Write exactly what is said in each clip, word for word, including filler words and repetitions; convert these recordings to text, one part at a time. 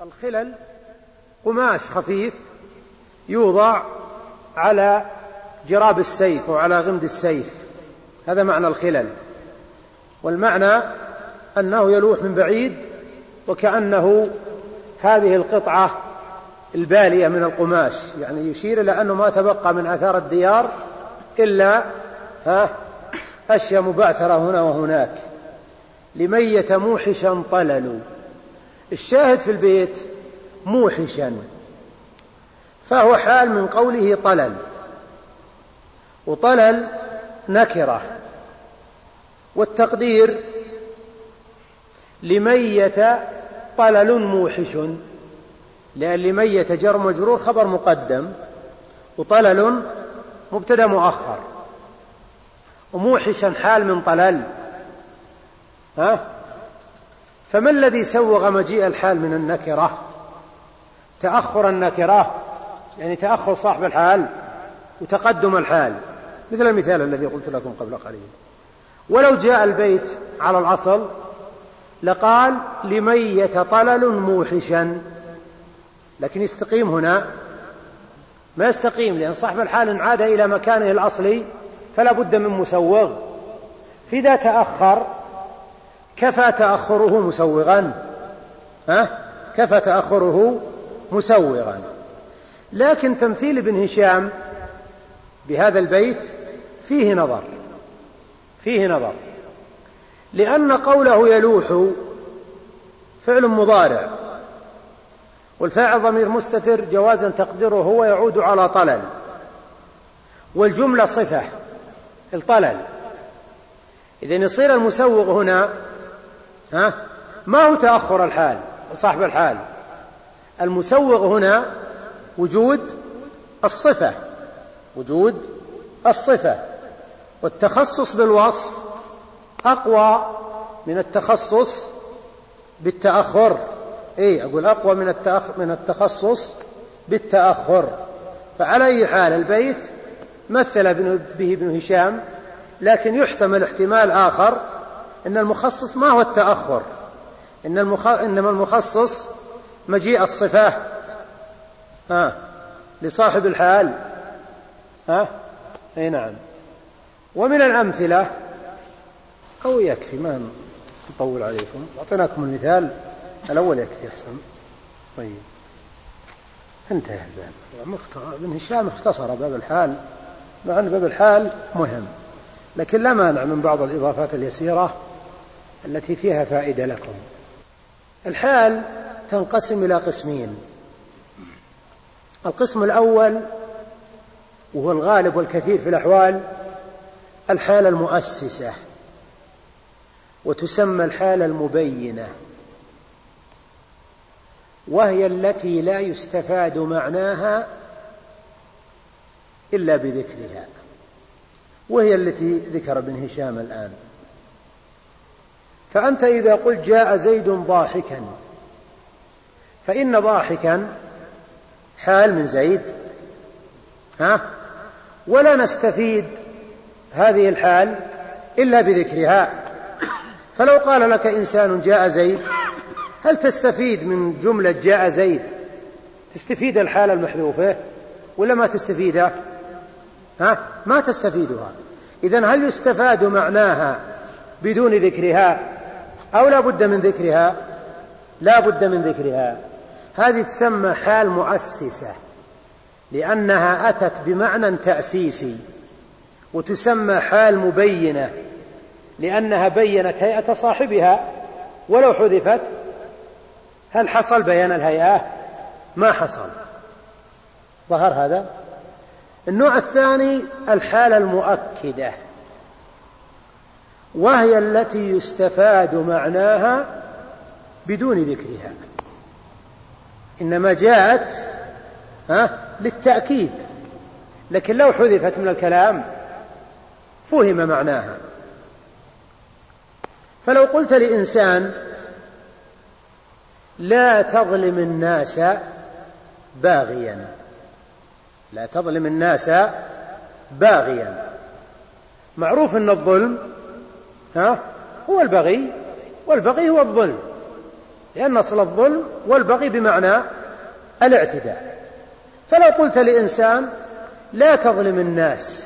الخلل قماش خفيف يوضع على جراب السيف وعلى غمد السيف، هذا معنى الخلل. والمعنى أنه يلوح من بعيد وكأنه هذه القطعة البالية من القماش، يعني يشير إلى أنه ما تبقى من آثار الديار إلا ها أشياء مبعثرة هنا وهناك. لميت موحشا طلل، الشاهد في البيت موحشا، فهو حال من قوله طلل، وطلل نكرة، والتقدير لميت طلل موحش، لأن لميت جر مجرور خبر مقدم، وطلل مبتدأ مؤخر، وموحشا حال من طلل. ها؟ فما الذي سوغ مجيء الحال من النكرة؟ تأخر النكرة، يعني تأخر صاحب الحال وتقدم الحال، مثل المثال الذي قلت لكم قبل قليل. ولو جاء البيت على الأصل لقال لميت طلل موحشا، لكن يستقيم هنا ما يستقيم، لأن صاحب الحال إن عاد إلى مكانه الأصلي فلا بد من مسوغ، فإذا تأخر كفى تأخره مسوغا، ها؟ كفى تأخره مسوغا. لكن تمثيل ابن هشام بهذا البيت فيه نظر، فيه نظر، لأن قوله يلوح فعل مضارع، والفاعل ضمير مستتر جوازا تقديره هو يعود على طلل، والجملة صفة الطلل. إذن يصير المسوغ هنا ها ما هو تأخر الحال صاحب الحال، المسوغ هنا وجود الصفة، وجود الصفة، والتخصص بالوصف أقوى من التخصص بالتأخر. إيه أقول أقوى من من التخصص بالتأخر. فعلى أي حال البيت مثل به ابن هشام، لكن يحتمل احتمال آخر إن المخصص ما هو التأخر، إن المخ... إنما المخصص مجيء الصفة ها لصاحب الحال. ها أي نعم. ومن الأمثلة، أو يكفي ما نطول عليكم، أعطيناكم المثال الأول يكفي أحسن. طيب انتهى الباب. ابن هشام اختصر باب الحال، مع أن باب الحال مهم، لكن لا مانع من بعض الإضافات اليسيرة التي فيها فائدة لكم. الحال تنقسم إلى قسمين. القسم الأول وهو الغالب والكثير في الأحوال الحال المؤسسة، وتسمى الحال المبينة، وهي التي لا يستفاد معناها إلا بذكرها، وهي التي ذكر ابن هشام الآن. فأنت إذا قلت جاء زيد ضاحكا، فإن ضاحكا حال من زيد، ها؟ ولا نستفيد هذه الحال إلا بذكرها. فلو قال لك إنسان جاء زيد، هل تستفيد من جملة جاء زيد تستفيد الحالة المحذوفة ولا ما تستفيدها؟ ها؟ ما تستفيدها. إذن هل يستفاد معناها بدون ذكرها أو لا بد من ذكرها؟ لا بد من ذكرها. هذه تسمى حال مؤسسة، لأنها أتت بمعنى تأسيسي، وتسمى حال مبينة لأنها بينت هيئة صاحبها، ولو حذفت هل حصل بيان الهيئة؟ ما حصل. ظهر هذا. النوع الثاني الحالة المؤكدة، وهي التي يستفاد معناها بدون ذكرها، إنما جاءت ها للتأكيد، لكن لو حذفت من الكلام فهم معناها. فلو قلت لإنسان لا تظلم الناس باغيا، لا تظلم الناس باغيا، معروف أن الظلم ها هو البغي، والبغي هو الظلم، لأن أصل الظلم والبغي بمعنى الاعتداء. فلو قلت لإنسان لا تظلم الناس،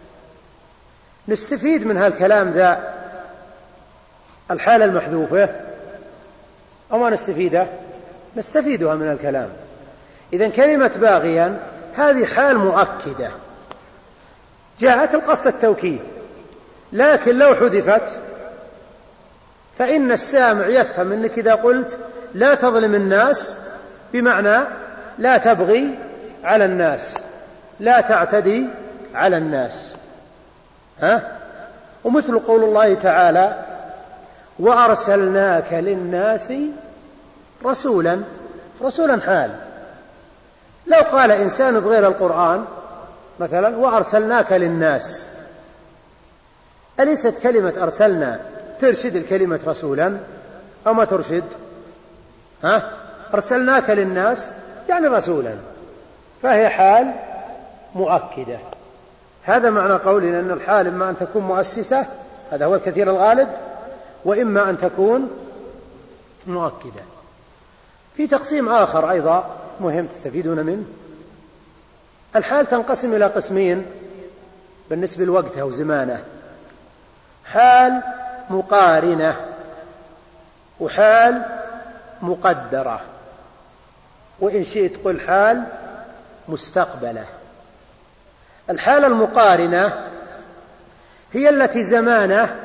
نستفيد من هالكلام ذا الحالة المحذوفة أو ما نستفيدها؟ نستفيدها من الكلام. إذن كلمة باغيا هذه حال مؤكدة جاءت القصد التوكيد، لكن لو حذفت فإن السامع يفهم أنك إذا قلت لا تظلم الناس بمعنى لا تبغي على الناس، لا تعتدي على الناس. ها؟ ومثل قول الله تعالى وأرسلناك للناس رسولا، رسولا حال. لو قال إنسان بغير القرآن مثلا وأرسلناك للناس، أليست كلمة أرسلنا ترشد الكلمة رسولا أو ما ترشد؟ ها؟ أرسلناك للناس يعني رسولا، فهي حال مؤكدة. هذا معنى قولنا أن الحال إما أن تكون مؤسسة، هذا هو الكثير الغالب، وإما أن تكون مؤكدة. في تقسيم آخر أيضا مهم تستفيدون منه، الحال تنقسم إلى قسمين بالنسبة لوقتها وزمانه: حال مقارنة وحال مقدرة، وإن شئت قل حال مستقبلة. الحالة المقارنة هي التي زمانه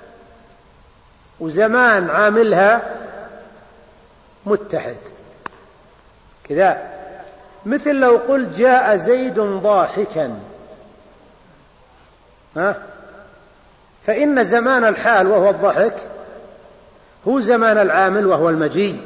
وزمان عاملها متحد كذا، مثل لو قلت جاء زيد ضاحكا، ها؟ فإن زمان الحال وهو الضحك هو زمان العامل وهو المجيء.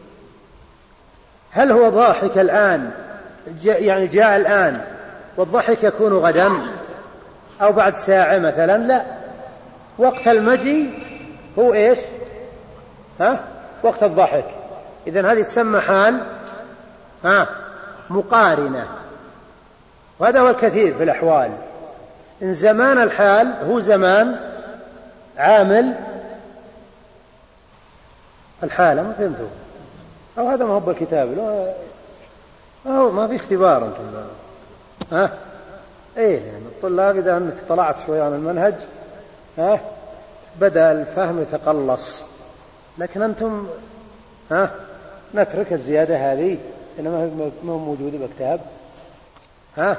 هل هو ضاحك الآن جاء يعني جاء الآن والضحك يكون غدا أو بعد ساعة مثلا؟ لا، وقت المجيء هو إيش؟ ها؟ وقت الضحك. إذن هذه تسمى حال ها مقارنة، وهذا هو الكثير في الأحوال، إن زمان الحال هو زمان عامل الحالة. ما فهمتوا؟ أو هذا ما هو بالكتاب، أو ما في اختبار أنتم ها؟ إيه، يعني الطلاب إذا أنك طلعت شوي عن المنهج ها بدأ الفهم يتقلص، لكن أنتم ها نترك الزيادة هذه إنما ما موجودة بكتاب. ها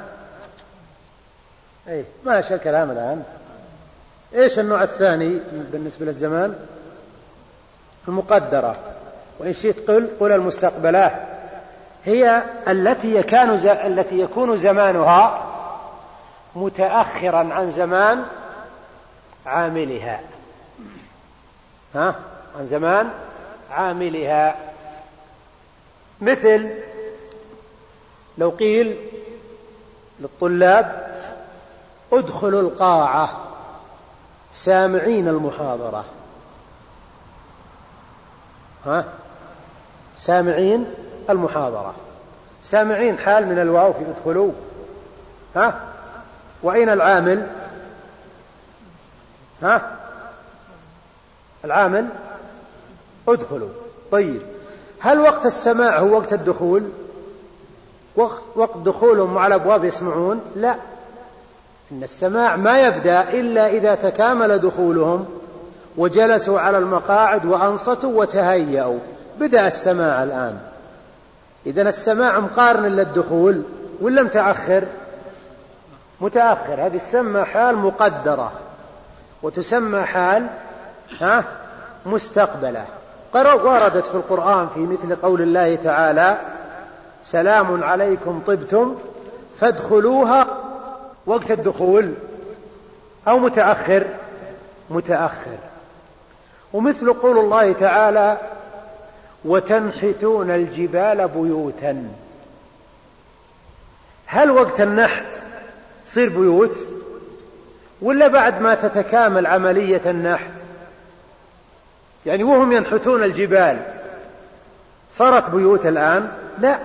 إيه ماشي الكلام الآن. إيش النوع الثاني بالنسبة للزمان؟ المقدرة، وإن شئت قل قل المستقبلة، هي التي يكون ز... التي يكون زمانها متأخرا عن زمان عاملها. ها عن زمان عاملها. مثل لو قيل للطلاب ادخلوا القاعة سامعين المحاضرة، ها سامعين المحاضرة، سامعين حال من الواو في ادخلوا، ها وأين العامل؟ ها العامل ادخلوا. طيب هل وقت السماع هو وقت الدخول؟ وقت, وقت دخولهم على الأبواب يسمعون؟ لا، إن السماع ما يبدأ إلا إذا تكامل دخولهم وجلسوا على المقاعد وأنصتوا وتهيأوا، بدأ السماع الآن. إذن السماع مقارن للدخول ولا متأخر؟ متأخر. هذه تسمى حال مقدرة وتسمى حال ها مستقبلة. وردت في القرآن في مثل قول الله تعالى سلام عليكم طبتم فادخلوها، وقت الدخول أو متأخر؟ متأخر. ومثل قول الله تعالى وتنحتون الجبال بيوتا، هل وقت النحت تصير بيوت ولا بعد ما تتكامل عملية النحت؟ يعني وهم ينحتون الجبال صارت بيوت الآن؟ لا.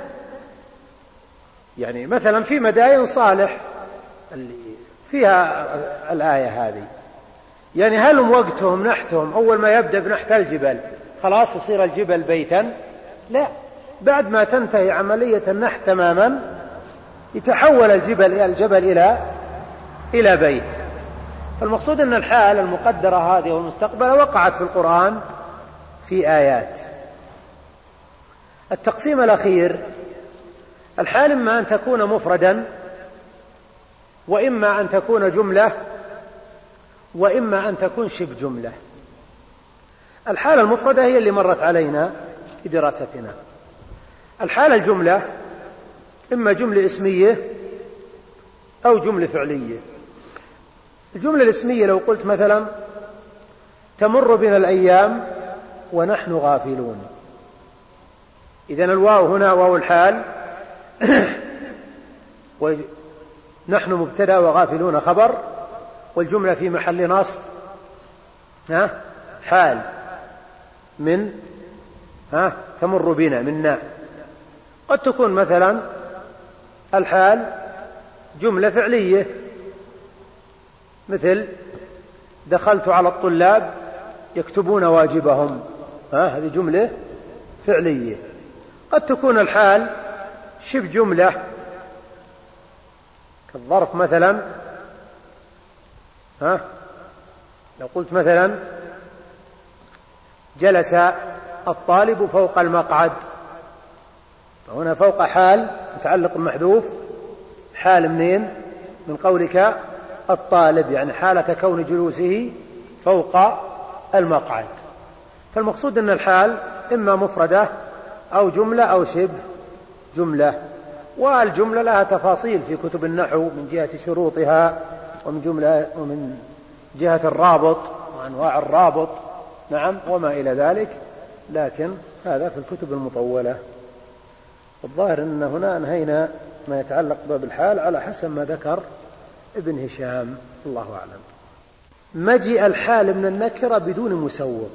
يعني مثلا في مداين صالح اللي فيها الآية هذه، يعني هل وقتهم نحتهم أول ما يبدأ بنحت الجبل خلاص يصير الجبل بيتا، لا، بعد ما تنتهي عملية النحت تماما يتحول الجبل الجبل إلى إلى بيت. فالمقصود أن الحال المقدرة هذه والمستقبل وقعت في القرآن في آيات. التقسيم الأخير: الحال إما أن تكون مفردا، وإما أن تكون جملة، وإما أن تكون شبه جملة. الحالة المفردة هي اللي مرت علينا في دراستنا. الحالة الجملة إما جملة اسمية أو جملة فعلية. الجملة الاسمية لو قلت مثلا تمر بنا الأيام ونحن غافلون، إذن الواو هنا واو الحال ونحن مبتدأ وغافلون خبر، والجملة في محل نصب ها حال من ها تمر بنا منا. قد تكون مثلا الحال جملة فعلية، مثل دخلت على الطلاب يكتبون واجبهم، ها هذه جملة فعلية. قد تكون الحال شبه جملة كالظرف مثلا، ها لو قلت مثلا جلس الطالب فوق المقعد، فهنا فوق حال متعلق محذوف، حال منين؟ من قولك الطالب، يعني حالة كون جلوسه فوق المقعد. فالمقصود أن الحال إما مفردة أو جملة أو شبه جملة. والجملة لها تفاصيل في كتب النحو من جهة شروطها ومن جملة ومن جهة الرابط وأنواع الرابط، نعم، وما إلى ذلك، لكن هذا في الكتب المطولة. الظاهر أن هنا انهينا ما يتعلق باب الحال على حسب ما ذكر ابن هشام، الله أعلم. مجيء الحال من النكرة بدون مسوق،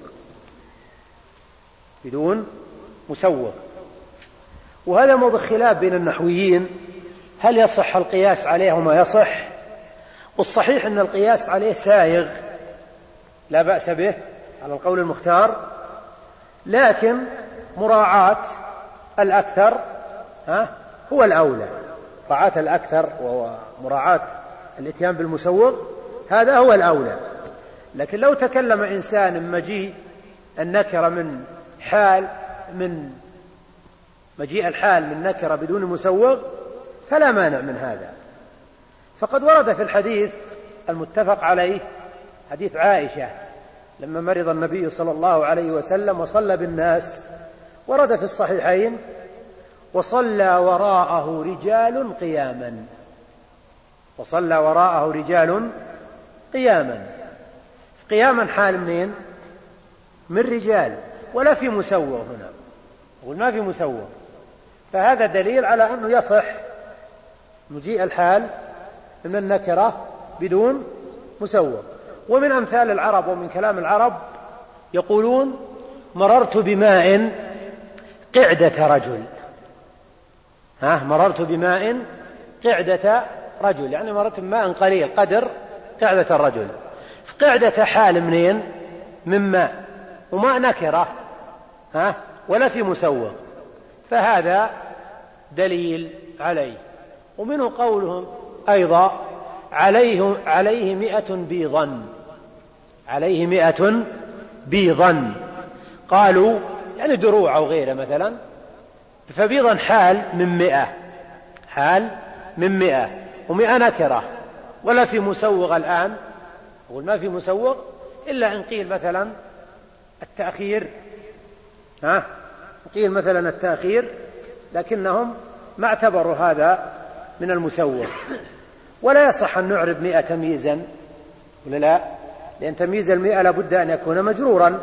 بدون مسوق، وهذا موضع خلاف بين النحويين، هل يصح القياس عليه وما يصح؟ والصحيح أن القياس عليه سائغ لا بأس به على القول المختار، لكن مراعاة الأكثر ها هو الأولى، مراعاة الأكثر ومراعاة الاتيان بالمسوغ هذا هو الأولى. لكن لو تكلم إنسان مجيء النكرة من حال من مجيء الحال من نكرة بدون مسوغ فلا مانع من هذا. فقد ورد في الحديث المتفق عليه حديث عائشة لما مرض النبي صلى الله عليه وسلم وصلى بالناس، ورد في الصحيحين وصلى وراءه رجال قياما، وصلى وراءه رجال قياما. قياما حال منين؟ من رجال، ولا في مسوغ هنا، وما في مسوغ، فهذا دليل على أنه يصح مجيء الحال من النكرة بدون مسوغ. ومن أمثال العرب ومن كلام العرب يقولون مررت بماء قعدة رجل، ها مررت بماء قعدة رجل، يعني مررت بماء قليل قدر قعدة الرجل. قعدة حال منين؟ من ماء، وماء نكرة ها ولا في مسوغ، فهذا دليل عليه. ومنه قولهم أيضا عليه عليه مئة بيضا، عليه مئة بيضا، قالوا يعني دروع أو غيره مثلا، فبيضا حال من مئة، حال من مئة، ومئة نكرة ولا في مسوغ الآن، أقول ما في مسوغ إلا إن قيل مثلا التأخير، ها قيل مثلا التأخير، لكنهم ما اعتبروا هذا من المسوغ. ولا يصح أن نعرب مئة تمييزا، ولا لا؟ لأن تمييز المئة لابد أن يكون مجرورا،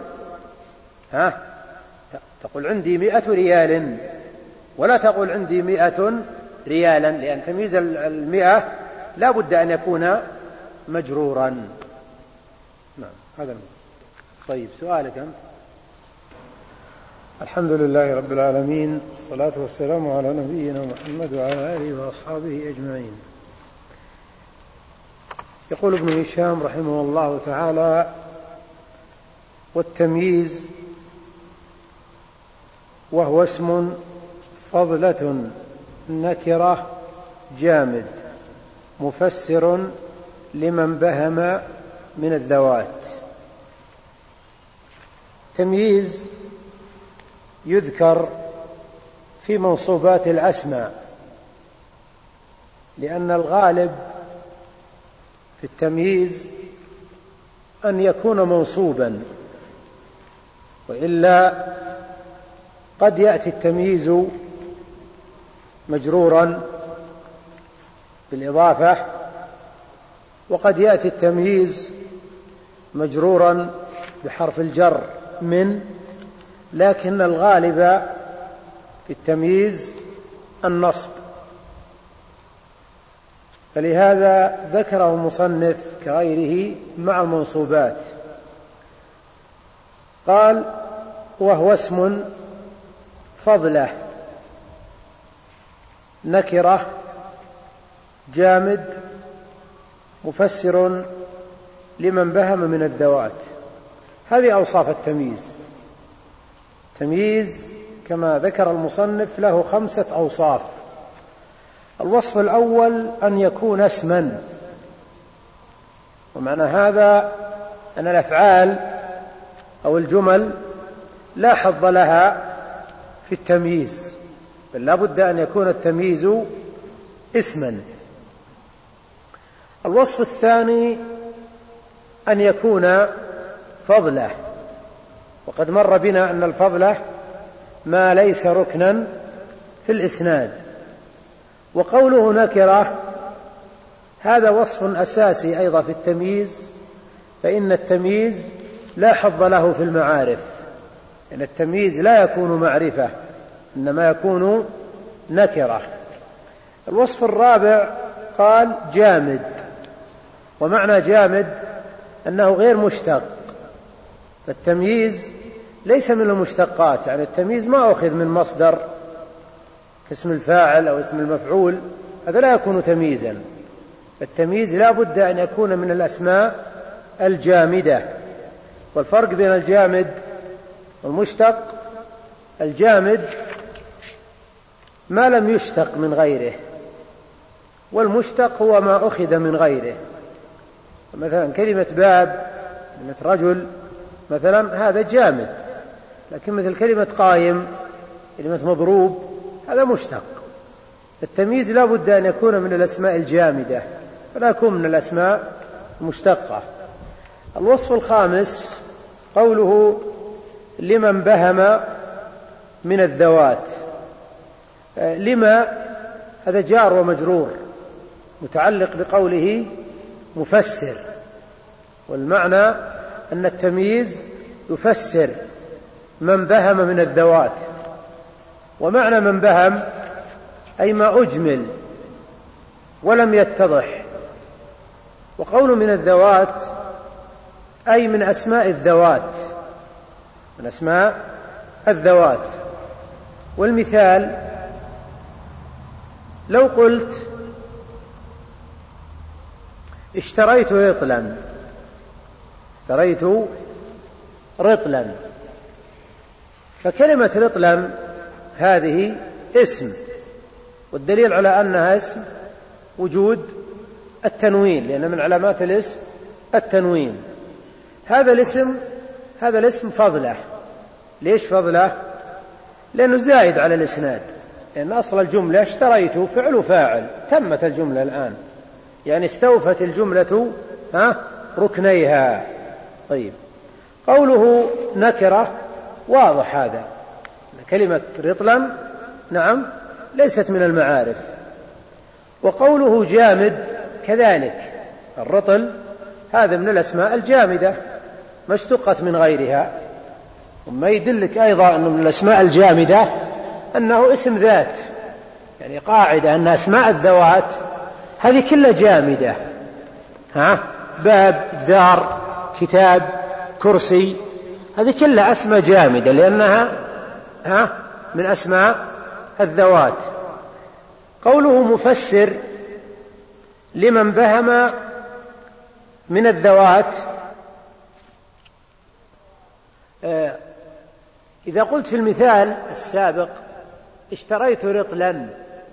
ها تقول عندي مئة ريال، ولا تقول عندي مئة ريالا، لأن تمييز المئة لابد أن يكون مجرورا. نعم هذا المعنى. طيب سؤالك أنت. الحمد لله رب العالمين، والصلاة والسلام على نبينا محمد وعلى آله وأصحابه أجمعين. يقول ابن هشام رحمه الله تعالى: والتمييز وهو اسم فضلة نكرة جامد مفسر لمن بهم من الذوات. تمييز يذكر في منصوبات الأسماء، لأن الغالب في التمييز أن يكون منصوبا، وإلا قد يأتي التمييز مجرورا بالإضافة، وقد يأتي التمييز مجرورا بحرف الجر من، لكن الغالب في التمييز النصب، فلهذا ذكره المصنف كغيره مع المنصوبات. قال: وهو اسم فضلة نكرة جامد مفسر لمن بهم من الذوات. هذه أوصاف التمييز. تمييز كما ذكر المصنف له خمسة أوصاف. الوصف الأول أن يكون اسما، ومعنى هذا أن الأفعال أو الجمل لا حظ لها في التمييز، بل لا بد أن يكون التمييز اسما. الوصف الثاني أن يكون فضلة، وقد مر بنا أن الفضلة ما ليس ركنا في الإسناد. وقوله نكرة هذا وصف أساسي أيضا في التمييز، فإن التمييز لا حظ له في المعارف، إن التمييز لا يكون معرفة، إنما يكون نكرة. الوصف الرابع قال جامد، ومعنى جامد أنه غير مشتق، فالتمييز ليس من المشتقات، يعني التمييز ما أخذ من مصدر كاسم الفاعل أو اسم المفعول، هذا لا يكون تمييزا. التمييز لا بد أن يكون من الأسماء الجامدة. والفرق بين الجامد والمشتق: الجامد ما لم يشتق من غيره، والمشتق هو ما أخذ من غيره. مثلا كلمة باب، كلمة رجل مثلا، هذا جامد، لكن مثل كلمة قائم، كلمة مضروب، هذا مشتق. التمييز لا بد أن يكون من الأسماء الجامدة، فلا يكون من الأسماء المشتقة. الوصف الخامس قوله لمن بهم من الذوات. لما هذا جار ومجرور متعلق بقوله مفسر، والمعنى أن التمييز يفسر من بهم من الذوات. ومعنى من بهم أي ما أجمل ولم يتضح. وقول من الذوات أي من أسماء الذوات، من أسماء الذوات. والمثال لو قلت اشتريت رطلا، اشتريت رطلا، فكلمة رطلا هذه اسم، والدليل على أنها اسم وجود التنوين، لأن من علامات الاسم التنوين. هذا الاسم هذا الاسم فضلة. ليش فضلة؟ لأنه زائد على الإسناد، لأن أصل الجملة اشتريت فعل وفاعل، تمت الجملة الآن، يعني استوفت الجملة ها ركنيها. طيب، قوله نكرة واضح هذا، كلمة رطلا نعم ليست من المعارف. وقوله جامد كذلك، الرطل هذا من الأسماء الجامدة ما اشتقت من غيرها. وما يدلك أيضا أنه من الأسماء الجامدة أنه اسم ذات، يعني قاعدة أن أسماء الذوات هذه كلها جامدة، ها باب، جدار، كتاب، كرسي، هذه كلها أسماء جامدة لأنها ها من أسماء الذوات. قوله مفسر لمن بهم من الذوات، إذا قلت في المثال السابق اشتريت رطلا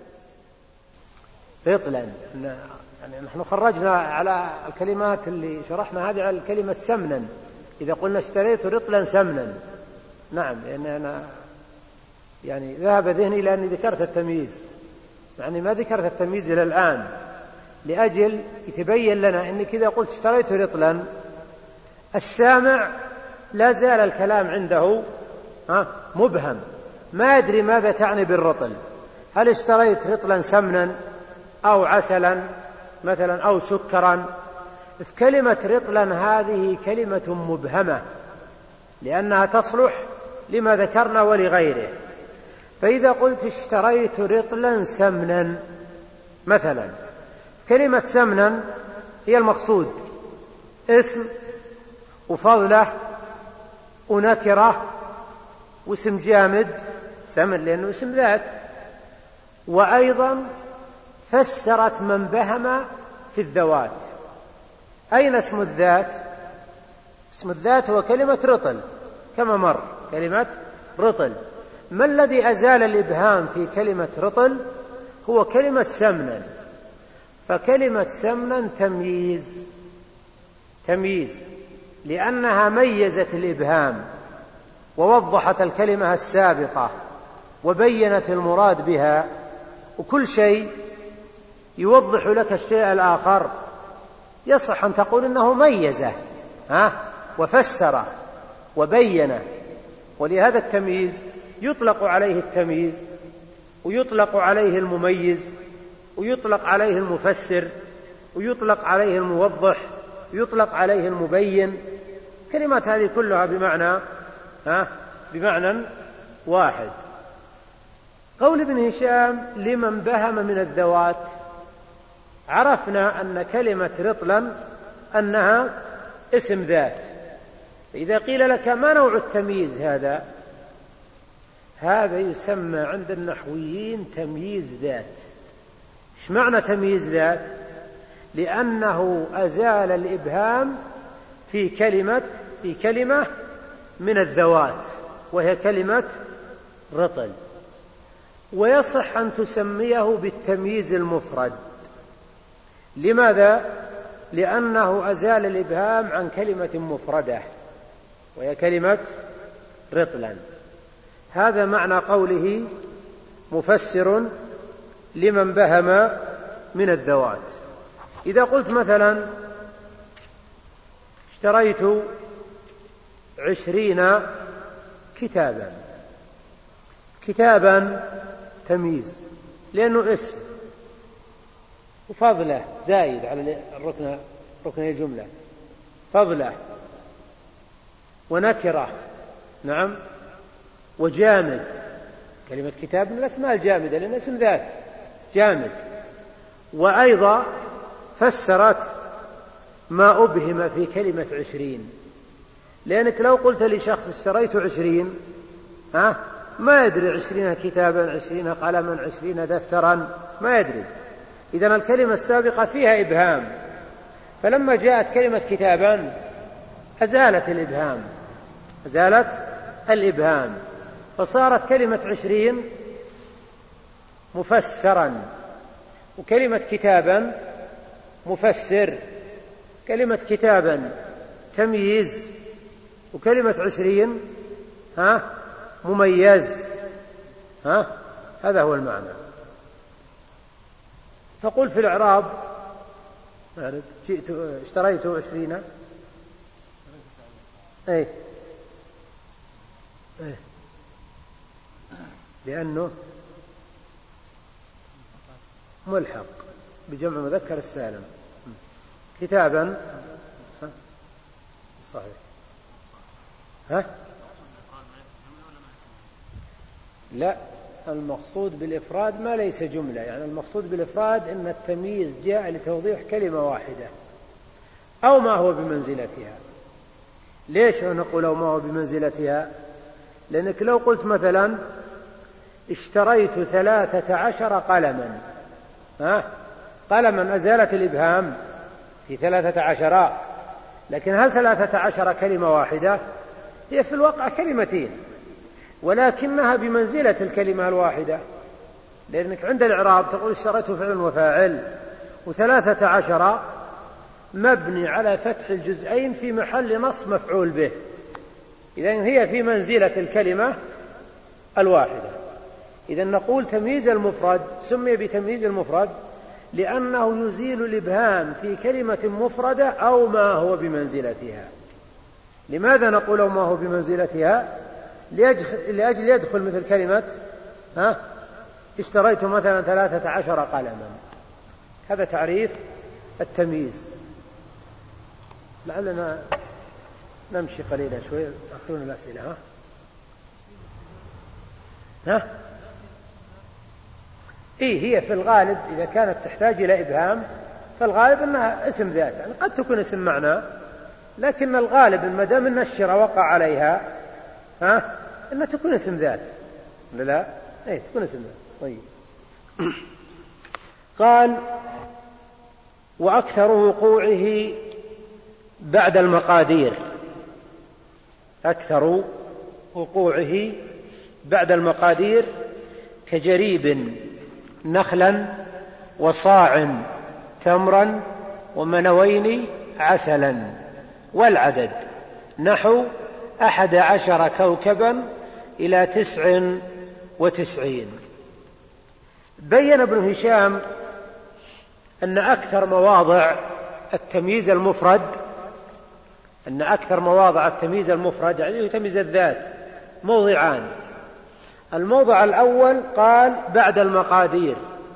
رطلا يعني نحن خرجنا على الكلمات اللي شرحنا هذه على الكلمة سمنا. إذا قلنا اشتريت رطلا سمنا، نعم، لأن أنا يعني ذهب ذهني إلى أني ذكرت التمييز، يعني ما ذكرت التمييز إلى الآن، لأجل يتبين لنا أني كذا قلت اشتريت رطلا، السامع لا زال الكلام عنده ها مبهم، ما يدري ماذا تعني بالرطل، هل اشتريت رطلا سمنا أو عسلا مثلا أو سكرا. في كلمة رطلا هذه كلمة مبهمة لأنها تصلح لما ذكرنا ولغيره. فإذا قلت اشتريت رطلا سمنا مثلا، كلمة سمنا هي المقصود، اسم وفضلة ونكرة واسم جامد، سمن لأنه اسم ذات، وأيضا فسرت من بهم في الذوات. أين اسم الذات؟ اسم الذات هو كلمة رطل كما مر، كلمة رطل. ما الذي أزال الإبهام في كلمة رطل؟ هو كلمة سمنا. فكلمة سمنا تمييز تمييز لأنها ميزت الإبهام ووضحت الكلمة السابقة وبينت المراد بها، وكل شيء يوضح لك الشيء الآخر يصح أن تقول إنه ميزه ها وفسره وبينه. ولهذا التمييز يطلق عليه التمييز، ويطلق عليه المميز، ويطلق عليه المفسر، ويطلق عليه الموضح، ويطلق عليه المبين. كلمات هذه كلها بمعنى ها بمعنى واحد. قول ابن هشام لمن بهم من الذوات، عرفنا أن كلمة رطلا أنها اسم ذات. إذا قيل لك ما نوع التمييز هذا، هذا يسمى عند النحويين تمييز ذات. إيش معنى تمييز ذات؟ لأنه أزال الإبهام في كلمة في كلمة من الذوات وهي كلمة رطل، ويصح أن تسميه بالتمييز المفرد. لماذا؟ لأنه أزال الإبهام عن كلمة مفردة وهي كلمة رطلا. هذا معنى قوله مفسر لمن بهم من الذوات. إذا قلت مثلا اشتريت عشرين كتابا، كتابا تمييز لأنه اسم، وفضلة زايد على الركن ركن الجملة، فضلة ونكرة، نعم، وجامد. كلمة كتاب من الأسماء الجامدة لأن اسم ذات جامد. وأيضا فسرت ما أبهم في كلمة عشرين، لأنك لو قلت لشخص اشتريت عشرين ها ما يدري عشرين كتابا، عشرين قلما، عشرين دفترا، ما يدري. إذن الكلمة السابقة فيها إبهام، فلما جاءت كلمة كتابا أزالت الإبهام أزالت الإبهام فصارت كلمة عشرين مفسرا، وكلمة كتابا مفسر. كلمة كتابا تمييز، وكلمة عشرين ها مميز. ها هذا هو المعنى. فقل في الإعراب جئت اشتريت عشرين اي اي لأنه ملحق بجمع مذكر السالم. كتابا صحيح. ها لا، المقصود بالإفراد ما ليس جملة، يعني المقصود بالإفراد إن التمييز جاء لتوضيح كلمة واحدة أو ما هو بمنزلتها. ليش نقول أو ما هو بمنزلتها؟ لأنك لو قلت مثلا اشتريت ثلاثة عشر قلما، ها قلما أزالت الإبهام في ثلاثة عشر، لكن هل ثلاثة عشر كلمة واحدة؟ هي في الواقع كلمتين، ولكنها بمنزلة الكلمة الواحدة، لأنك عند الإعراب تقول اشتريت فعل وفاعل، وثلاثة عشر مبني على فتح الجزئين في محل نصب مفعول به، إذن هي في منزلة الكلمة الواحدة. إذن نقول تمييز المفرد سمي بتمييز المفرد لأنه يزيل الإبهام في كلمة مفردة أو ما هو بمنزلتها. لماذا نقول ما هو بمنزلتها؟ لأجل يدخل مثل كلمة ها اشتريت مثلا ثلاثة عشر قلما. هذا تعريف التمييز. لعلنا نمشي قليلا شوي أخذون الأسئلة. ها ها إيه هي في الغالب إذا كانت تحتاج إلى إبهام فالغالب أنها اسم ذات، يعني قد تكون اسم معنى، لكن الغالب ما دام أن الشرع وقع عليها ها أنها تكون اسم ذات. لا لا إيه تكون اسم ذات. طيب قال وأكثر وقوعه بعد المقادير، أكثر وقوعه بعد المقادير كجريب نخلا وصاع تمرا ومنوين عسلا، والعدد نحو أحد عشر كوكبا إلى تسع وتسعين. بين ابن هشام أن أكثر مواضع التمييز المفرد أن أكثر مواضع التمييز المفرد يعني يتميز الذات موضعان. الموضع الأول قال بعد المقادير،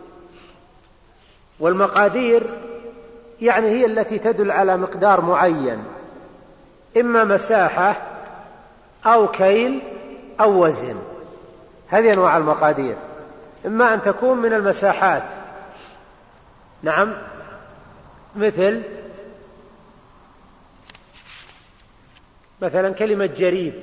والمقادير يعني هي التي تدل على مقدار معين، إما مساحة أو كيل أو وزن. هذه أنواع المقادير، إما أن تكون من المساحات، نعم، مثل مثلا كلمة جريب.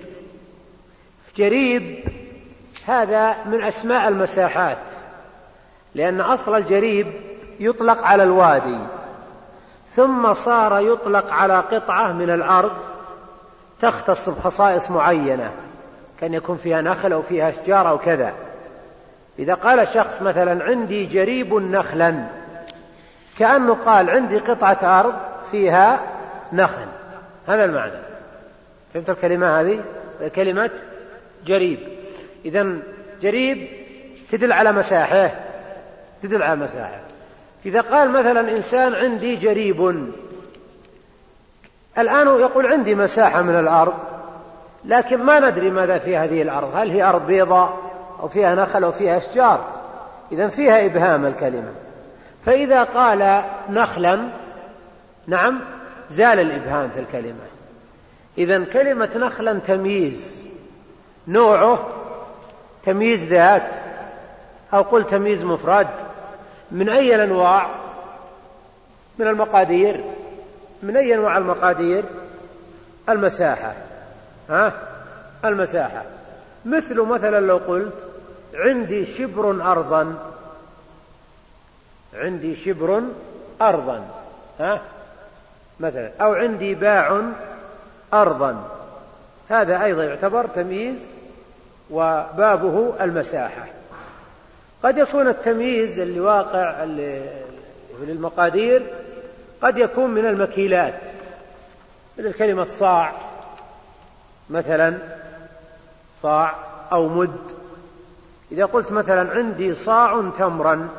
جريب هذا من أسماء المساحات، لأن أصل الجريب يطلق على الوادي، ثم صار يطلق على قطعة من الأرض تختص بخصائص معينة، كان يكون فيها نخل أو فيها أشجار أو كذا. إذا قال شخص مثلا عندي جريب نخلا، كأنه قال عندي قطعة أرض فيها نخل، هذا المعنى. فهمت الكلمة هذه؟ كلمة جريب. إذن جريب تدل على مساحة، تدل على مساحة. إذا قال مثلا إنسان عندي جريب، الآن يقول عندي مساحة من الأرض، لكن ما ندري ماذا في هذه الأرض، هل هي أرض بيضاء أو فيها نخل أو فيها أشجار، إذن فيها إبهام الكلمة. فإذا قال نخلا، نعم، زال الإبهام في الكلمة. إذن كلمة نخلا تمييز، نوعه تمييز ذات أو قل تمييز مفرد. من أي الأنواع؟ من المقادير. من أي أنواع المقادير؟ المساحة. ها؟ المساحة. مثل مثلا لو قلت عندي شبر أرضا، عندي شبر أرضا، ها؟ مثلا، أو عندي باع أرضا، هذا أيضا يعتبر تمييز وبابه المساحة. قد يكون التمييز اللي واقع للمقادير قد يكون من المكيلات، مثل كلمة صاع مثلا، صاع أو مد. إذا قلت مثلا عندي صاع تمرا،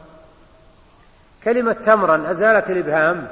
كلمة تمرا أزالت الإبهام،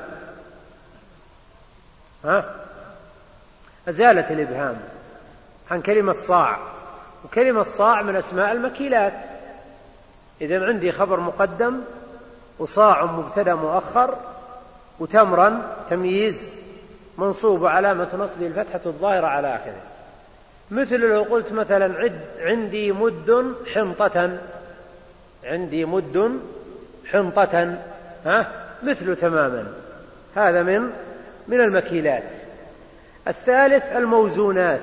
ها؟ أزالت الإبهام عن كلمة صاع، وكلمة صاع من أسماء المكيلات. إذن عندي خبر مقدم، وصاع مبتدأ مؤخر، وتمرا تمييز منصوب علامة نصبه الفتحة الظاهرة على آخره. مثل لو قلت مثلا عد عندي مد حنطة، عندي مد حنطة، ها؟ مثل تماما. هذا من من المكيلات. الثالث الموزونات.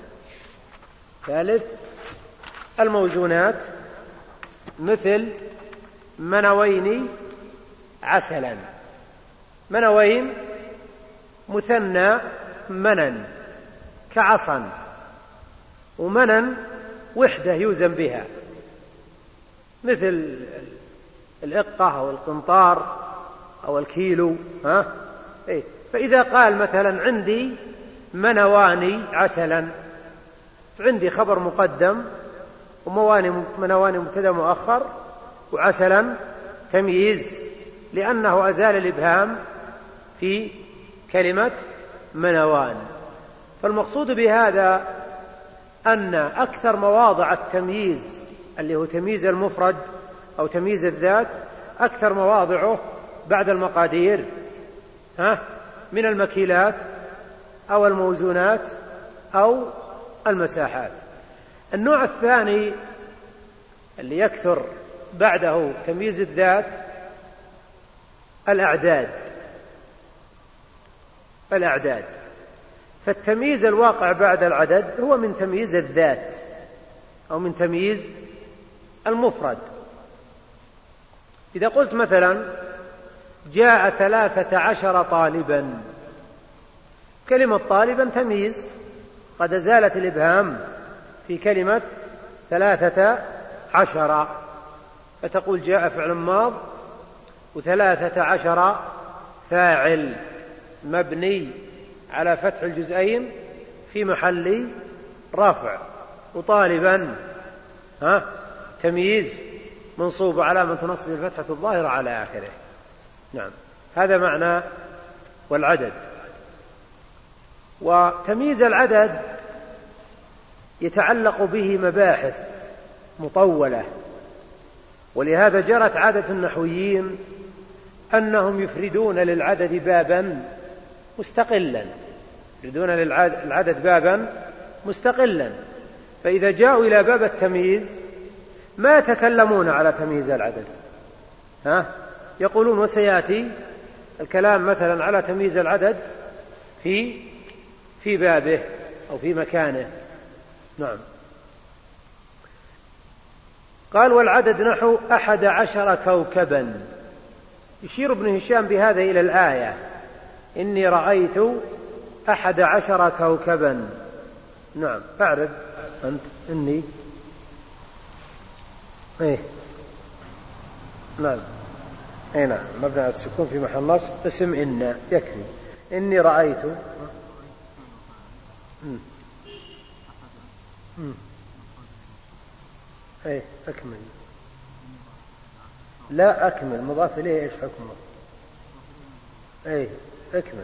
ثالث الموزونات مثل منوين عسلا. منوين مثنى منن كعصا، ومنن وحدة يوزن بها، مثل الإقة أو القنطار أو الكيلو. ها؟ إيه؟ فإذا قال مثلا عندي منواني عسلا، عندي خبر مقدم ومواني منواني مبتدأ مؤخر وعسلا تمييز، لأنه أزال الإبهام في كلمة منوان. فالمقصود بهذا أن أكثر مواضع التمييز اللي هو تمييز المفرد أو تمييز الذات أكثر مواضعه بعد المقادير، ها، من المكيلات أو الموزونات أو المساحات. النوع الثاني اللي يكثر بعده تمييز الذات الأعداد. الأعداد فالتمييز الواقع بعد العدد هو من تمييز الذات أو من تمييز المفرد. إذا قلت مثلا جاء ثلاثة عشر طالبا، كلمة طالبا تمييز قد زالت الإبهام في كلمة ثلاثة عشر، فتقول جاء فعل ماض وثلاثة عشر فاعل مبني على فتح الجزئين في محل رفع، وطالبا ها تمييز منصوب علامة نصبه الفتحة الظاهرة على آخره. نعم، هذا معنى والعدد. وتمييز العدد يتعلق به مباحث مطولة، ولهذا جرت عادة النحويين أنهم يفردون للعدد بابا مستقلا، يفردون للعدد بابا مستقلا. فإذا جاءوا إلى باب التمييز ما يتكلمون على تمييز العدد، ها؟ يقولون وسيأتي الكلام مثلا على تمييز العدد في في بابه أو في مكانه. نعم. قال والعدد نحو أحد عشر كوكبا. يشير ابن هشام بهذا إلى الآية إني رأيت أحد عشر كوكبا. نعم، أعرف أنت إني إيه نعم إيه نعم مبنى على السكون في محل نصب اسم إن يكفي. إني رأيت مم. مم. إيه أكمل. لا أكمل مضاف إليه إيش حكمه؟ إيه أكمل.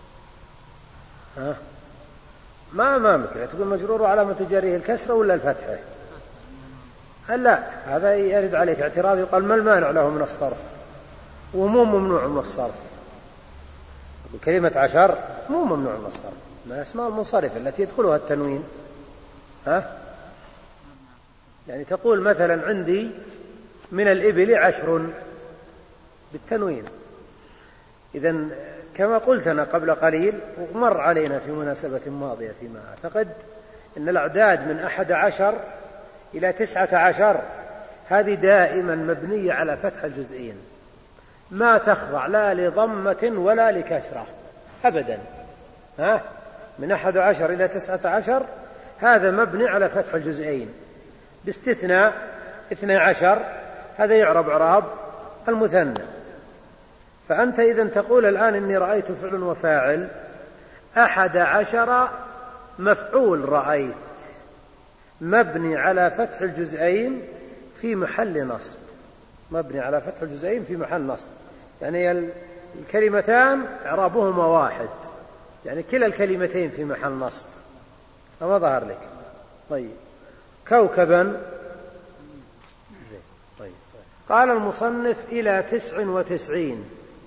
ها ما أمامك تقول مجرور وعلامة جره الكسرة ولا الفتحة؟ لا، هذا يرد عليك اعتراض يقال ما المانع له من الصرف، ومو ممنوع من الصرف. كلمة عشر مو ممنوع من الصرف، من الأسماء المنصرفة التي يدخلها التنوين. ها يعني تقول مثلا عندي من الإبل عشر بالتنوين. إذن كما قلت أنا قبل قليل ومر علينا في مناسبة ماضية فيما أعتقد أن الأعداد من أحد عشر إلى تسعة عشر هذه دائما مبنية على فتح الجزئين، ما تخضع لا لضمة ولا لكسرة أبدا. ها من أحد عشر إلى تسعة عشر هذا مبني على فتح الجزئين، باستثناء اثنى عشر هذا يعرب إعراب المثنى. فأنت إذن تقول الآن إني رأيت فعل وفاعل، أحد عشر مفعول رأيت مبني على فتح الجزئين في محل نصب، مبني على فتح الجزئين في محل نصب، يعني الكلمتان إعرابهما واحد، يعني كلا الكلمتين في محل نصب. أما ظهر لك؟ طيب. كوكبا. طيب. قال المصنف إلى تسع وتسعين،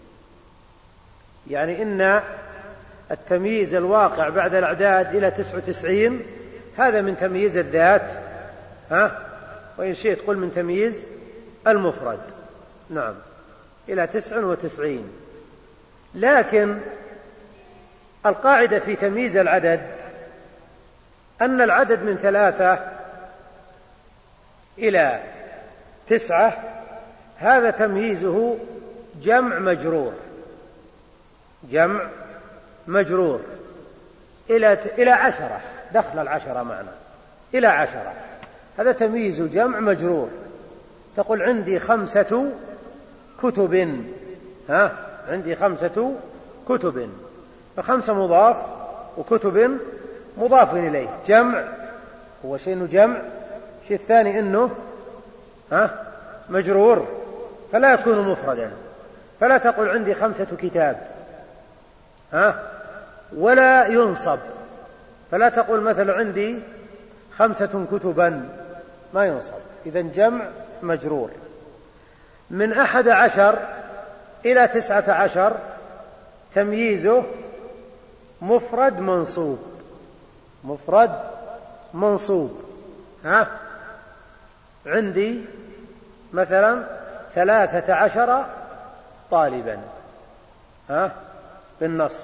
يعني إن التمييز الواقع بعد الأعداد إلى تسع وتسعين هذا من تمييز الذات، ها؟ وإن شئت قل من تمييز المفرد. نعم، إلى تسع وتسعين. لكن القاعدة في تمييز العدد أن العدد من ثلاثة إلى تسعة هذا تمييزه جمع مجرور، جمع مجرور إلى إلى عشرة، دخل العشرة معنا إلى عشرة. هذا تمييز جمع مجرور. تقول عندي خمسة كتب، ها عندي خمسة كتب، فخمسة مضاف وكتب مضاف إليه، جمع هو شيء إنه جمع، شيء الثاني إنه ها مجرور فلا يكون مفردا. فلا تقول عندي خمسة كتاب ها ولا ينصب، فلا تقول مثلا عندي خمسة كتبا، ما ينصب، إذن جمع مجرور. من أحد عشر إلى تسعة عشر تمييزه مفرد منصوب، مفرد منصوب. ها عندي مثلا ثلاثة عشر طالبا، ها بالنصب،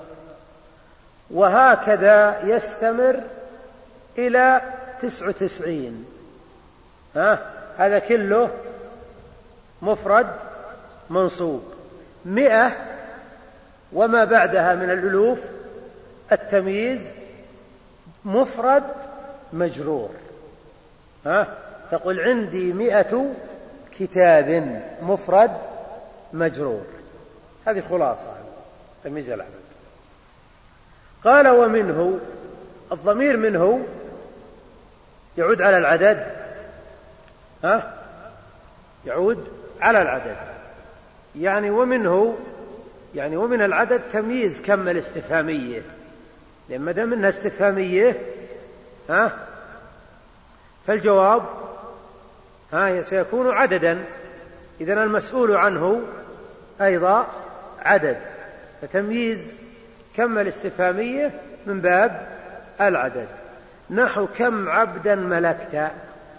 وهكذا يستمر إلى تسع وتسعين، ها هذا كله مفرد منصوب. مئة وما بعدها من الألوف التمييز مفرد مجرور. ها تقول عندي مئة كتاب، مفرد مجرور. هذه خلاصة تمييز العدد. قال ومنه، الضمير منه يعود على العدد، ها يعود على العدد، يعني ومنه يعني ومن العدد تمييز كم الاستفهامية، لأن ما دام انها استفهامية ها فالجواب ها سيكون عددا، إذن المسؤول عنه أيضا عدد، فتمييز كم الاستفهامية من باب العدد. نحو كم عبدا ملكت،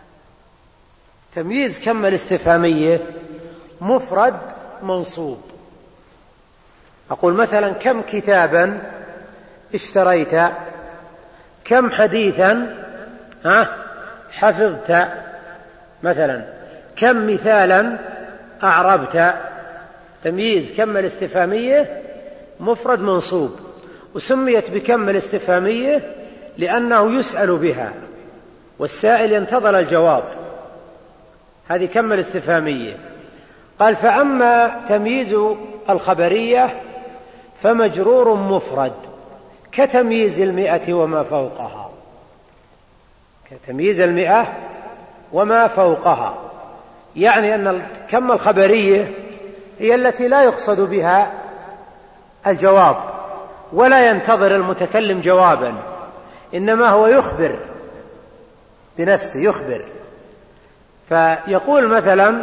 تمييز كم الاستفهامية مفرد منصوب. أقول مثلا كم كتابا اشتريت، كم حديثا ها حفظت، مثلا كم مثالا أعربت. تمييز كم الاستفهامية مفرد منصوب، وسميت بكم الاستفهامية لأنه يسأل بها والسائل ينتظر الجواب، هذه كم الاستفهامية. قال فأما تمييز الخبرية فمجرور مفرد كتمييز المئة وما فوقها، كتمييز المئة وما فوقها، يعني أن كم الخبرية هي التي لا يقصد بها الجواب ولا ينتظر المتكلم جوابا، إنما هو يخبر بنفسه، يخبر. فيقول مثلا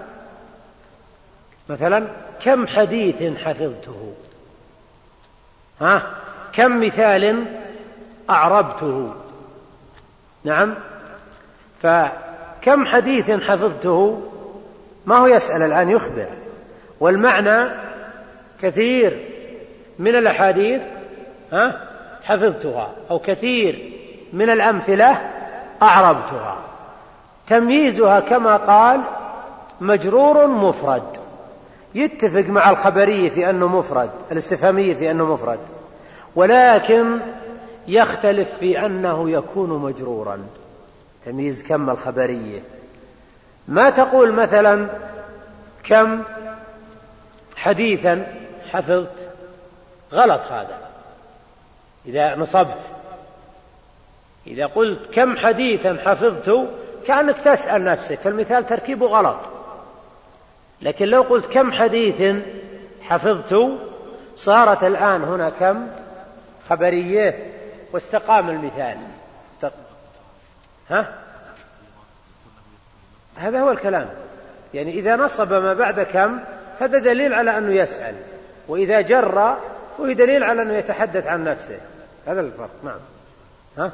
مثلا كم حديث حفظته، ها كم مثال أعربته. نعم، فكم حديث حفظته ما هو يسأل الآن، يخبر، والمعنى كثير من الأحاديث ها حفظتها، أو كثير من الأمثلة أعربتها. تمييزها كما قال مجرور مفرد، يتفق مع الخبرية في أنه مفرد، الاستفهامية في أنه مفرد، ولكن يختلف في أنه يكون مجرورا. تمييز كم الخبرية ما تقول مثلا كم حديثا حفظت، غلط هذا إذا نصبت. إذا قلت كم حديثا حفظت كأنك تسأل نفسك، فالمثال تركيبه غلط. لكن لو قلت كم حديث حفظت صارت الآن هنا كم خبرية واستقام المثال. ها؟ هذا هو الكلام، يعني إذا نصب ما بعد كم هذا دليل على أنه يسأل، وإذا جر هو دليل على أنه يتحدث عن نفسه. هذا الفرق. نعم. ها؟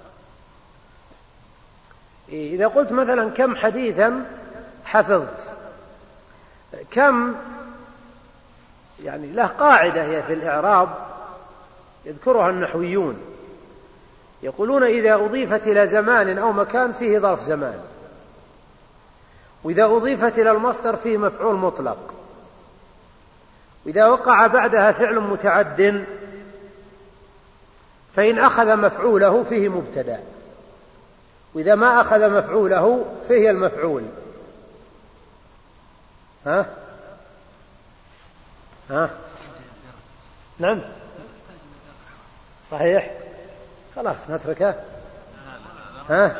إذا قلت مثلا كم حديثا حفظت، كم يعني له قاعدة هي في الإعراب يذكرها النحويون، يقولون إذا أضيفت إلى زمان أو مكان فيه ظرف زمان، وإذا أضيفت إلى المصدر فيه مفعول مطلق، وإذا وقع بعدها فعل متعد فإن أخذ مفعوله فيه مبتدأ، وإذا ما أخذ مفعوله فهي المفعول. ها ها نعم صحيح، خلاص نتركه. ها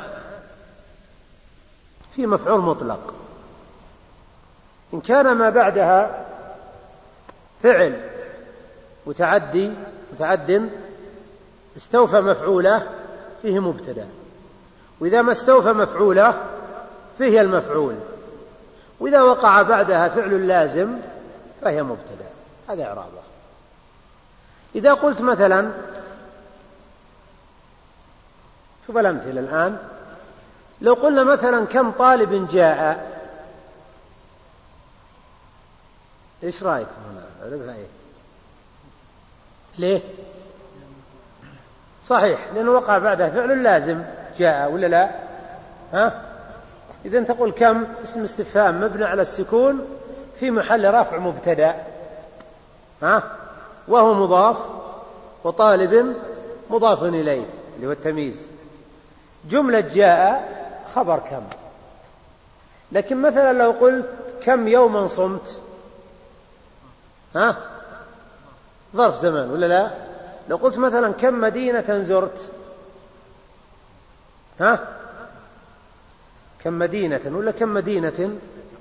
في مفعول مطلق إن كان ما بعدها فعل متعدي متعد استوفى مفعوله فيه مبتدأ، وإذا ما استوفى مفعوله فيه المفعول، وإذا وقع بعدها فعل لازم فهي مبتدأ. هذا إعرابه. إذا قلت مثلا، شوف الأمثلة الآن، لو قلنا مثلا كم طالب جاء، إيش رأيك هنا؟ أعرفها إيه؟ ليه؟ صحيح، لأنه وقع بعدها فعل لازم جاء ولا لا؟ ها؟ إذن تقول كم اسم استفهام مبني على السكون في محل رفع مبتدأ، ها؟ وهو مضاف، وطالب مضاف إليه اللي هو التمييز. جملة جاء خبر كم. لكن مثلا لو قلت كم يوما صمت، ها؟ ظرف زمان ولا لا؟ لو قلت مثلا كم مدينة زرت، ها؟ كم مدينة ولا كم مدينة؟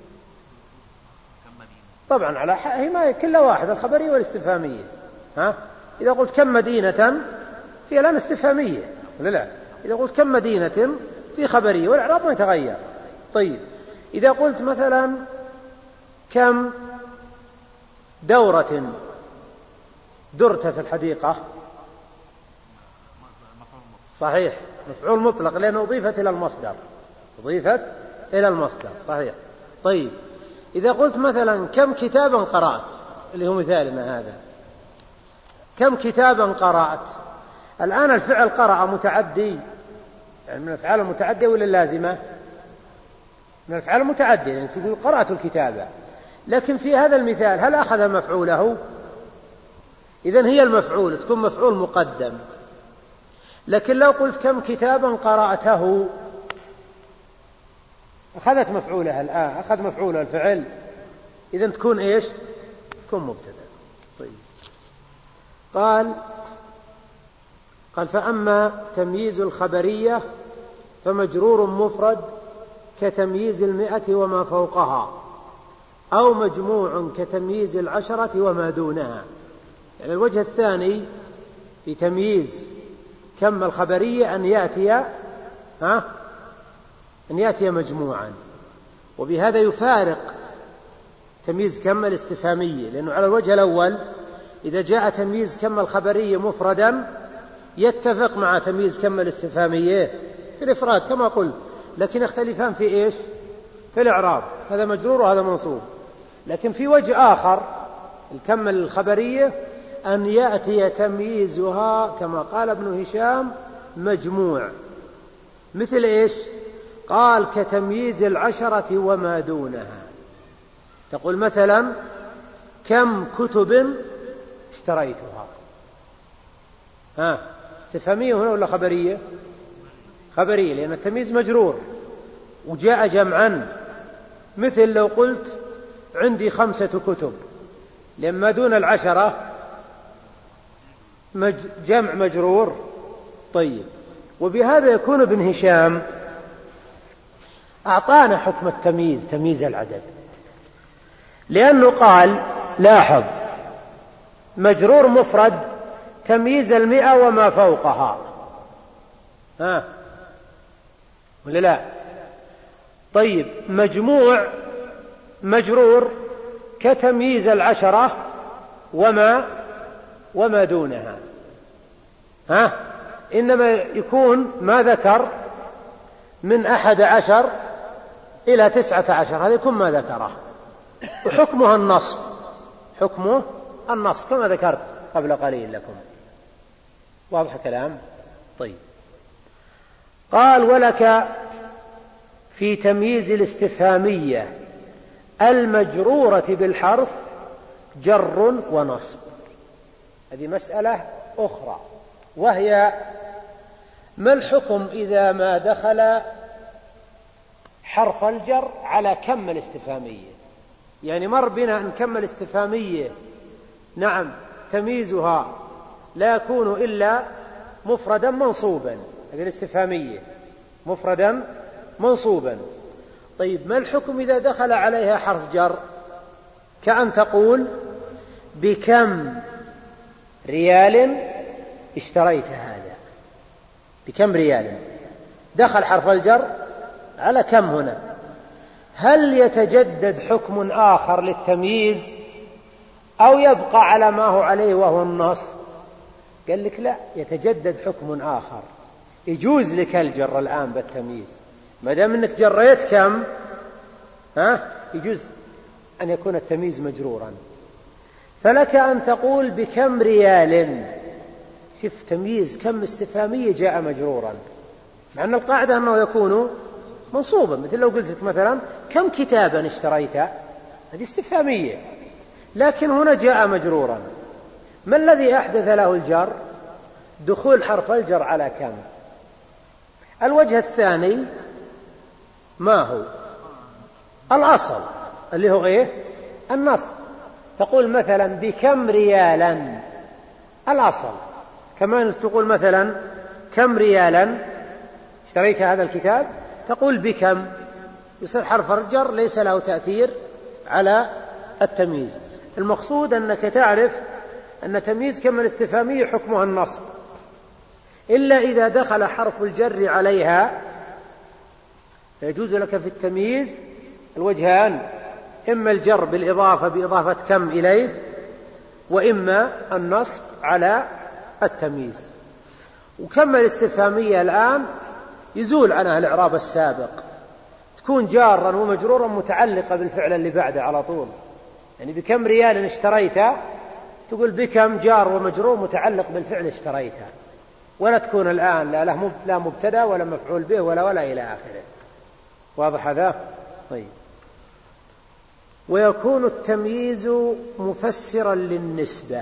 طبعا على هي ما كل واحد الخبرية والاستفهامية. ها؟ إذا قلت كم مدينة في الآن استفهامية ولا لا؟ إذا قلت كم مدينة في خبرية والإعراب ما يتغير. طيب إذا قلت مثلا كم دورة درت في الحديقة، صحيح مفعول مطلق لأنه أضيفت إلى المصدر، أضيفت إلى المصدر صحيح. طيب إذا قلت مثلا كم كتابا قرأت، اللي هو مثالنا هذا، كم كتابا قرأت، الآن الفعل قرأ متعدي، يعني من الأفعال المتعدية ولا اللازمة؟ من الأفعال المتعدية، يعني تقول قرأت الكتابة، لكن في هذا المثال هل أخذ مفعوله؟ إذن هي المفعول تكون مفعول مقدم. لكن لو قلت كم كتابا قرأته أخذت مفعولها الآن، أخذ مفعولها الفعل، إذن تكون إيش؟ تكون مبتدأ. طيب قال قال فأما تمييز الخبرية فمجرور مفرد كتمييز المئة وما فوقها، أو مجموع كتمييز العشرة وما دونها. يعني الوجه الثاني في تمييز كم الخبرية أن يأتي ها أن يأتي مجموعا، وبهذا يفارق تمييز كم الاستفهامية، لأنه على الوجه الأول إذا جاء تمييز كم الخبرية مفردا يتفق مع تمييز كم الاستفهامية في الإفراد كما قلت، لكن يختلفان في إيش؟ في الإعراب، هذا مجرور وهذا منصوب. لكن في وجه آخر الكم الخبرية أن يأتي تمييزها كما قال ابن هشام مجموع، مثل إيش؟ قال كتمييز العشرة وما دونها. تقول مثلا كم كتب اشتريتها، ها استفهامية هنا ولا خبرية؟ خبرية، لأن التمييز مجرور وجاء جمعا، مثل لو قلت عندي خمسة كتب، لما دون العشرة مج جمع مجرور. طيب وبهذا يكون ابن هشام أعطانا حكم التمييز، تمييز العدد، لأنه قال لاحظ مجرور مفرد تمييز المئة وما فوقها، ها ولا لا؟ طيب مجموع مجرور كتمييز العشرة وما وما دونها، ها إنما يكون ما ذكر من أحد عشر إلى تسعة عشر، هذا يكون ما ذكره، وحكمها النصب، حكمه النصب كما ذكرت قبل قليل لكم. واضح كلام؟ طيب قال ولك في تمييز الاستفهامية المجرورة بالحرف جر ونصب. هذه مسألة أخرى، وهي ما الحكم إذا ما دخل حرف الجر على كم الاستفهامية؟ يعني مر بنا أن كم الاستفهامية نعم تمييزها لا يكون إلا مفردا منصوبا، هذه الاستفهامية مفردا منصوبا. طيب ما الحكم إذا دخل عليها حرف جر؟ كأن تقول بكم ريال اشتريت هذا، بكم ريال، دخل حرف الجر على كم هنا، هل يتجدد حكم آخر للتمييز أو يبقى على ما هو عليه وهو النص؟ قال لك لا، يتجدد حكم آخر، يجوز لك الجر الآن بالتمييز ما دام أنك جريت كم، ها يجوز أن يكون التمييز مجرورا. فلك أن تقول بكم ريال، شوف تمييز كم استفهامية جاء مجرورا، مع أن القاعدة أنه يكون منصوبا. مثل لو قلت لك مثلا كم كتابا اشتريت، هذه استفهامية، لكن هنا جاء مجرورا. ما الذي أحدث له الجر؟ دخول حرف الجر على كم. الوجه الثاني ما هو؟ الأصل اللي هو إيه؟ النصب. تقول مثلا بكم ريالا، الأصل كمان تقول مثلا كم ريالا اشتريت هذا الكتاب، تقول بكم، يصير حرف الجر ليس له تأثير على التمييز. المقصود أنك تعرف أن تمييز كم الاستفهامية حكمها النصب، إلا إذا دخل حرف الجر عليها يجوز لك في التمييز الوجهان، إما الجر بالإضافة بإضافة كم إليه، وإما النصب على التمييز. وكم الاستفهامية الآن يزول عنها الإعراب السابق، تكون جارا ومجرورا متعلقة بالفعل اللي بعده على طول. يعني بكم ريال اشتريته، تقول بكم جار ومجرور متعلق بالفعل اشتريته، ولا تكون الآن لا له لا مبتدا ولا مفعول به ولا ولا إلى آخره. واضح هذا؟ طيب. ويكون التمييز مفسرا للنسبة،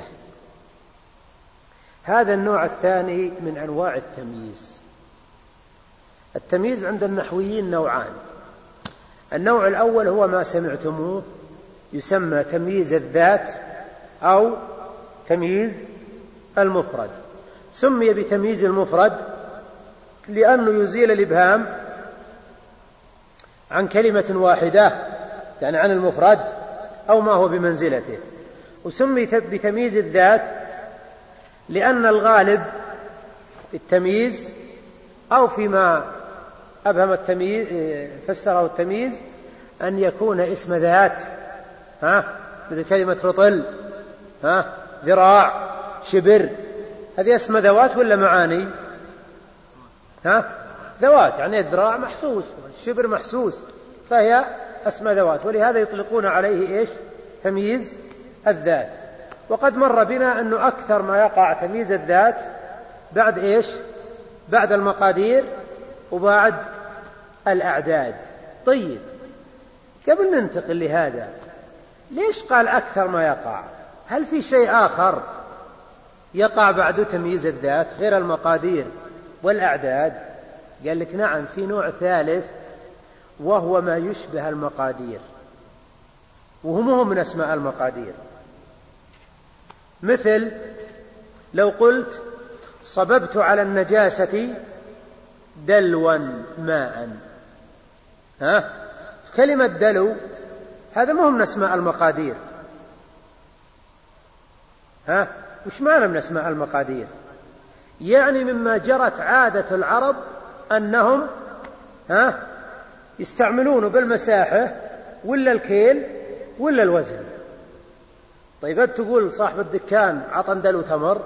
هذا النوع الثاني من أنواع التمييز. التمييز عند النحويين نوعان. النوع الأول هو ما سمعتموه، يسمى تمييز الذات أو تمييز المفرد. سمي بتمييز المفرد لأنه يزيل الإبهام عن كلمة واحدة، يعني عن المفرد أو ما هو بمنزلته. وسمي بتمييز الذات لأن الغالب التمييز أو فيما أبهم التمييز فسره التمييز أن يكون اسم ذات، ها مثل كلمة رطل، ها ذراع، شبر، هذه اسم ذوات ولا معاني؟ ها ذوات، يعني الذراع محسوس، الشبر محسوس، فهي اسم ذوات، ولهذا يطلقون عليه إيش؟ تمييز الذات. وقد مر بنا أنه أكثر ما يقع تمييز الذات بعد إيش؟ بعد المقادير وبعد الأعداد. طيب قبل ننتقل لهذا، ليش قال أكثر ما يقع؟ هل في شيء آخر يقع بعد تمييز الذات غير المقادير والأعداد؟ قال لك نعم، في نوع ثالث وهو ما يشبه المقادير، وهم من أسماء المقادير. مثل لو قلت صببت على النجاسة دلوا ماء، ها كلمة دلو هذا ما هو من أسماء المقادير. ها وش معنى من أسماء المقادير؟ يعني مما جرت عادة العرب أنهم ها يستعملونه بالمساحة ولا الكيل ولا الوزن. طيب تقول صاحب الدكان عطن دلو تمر،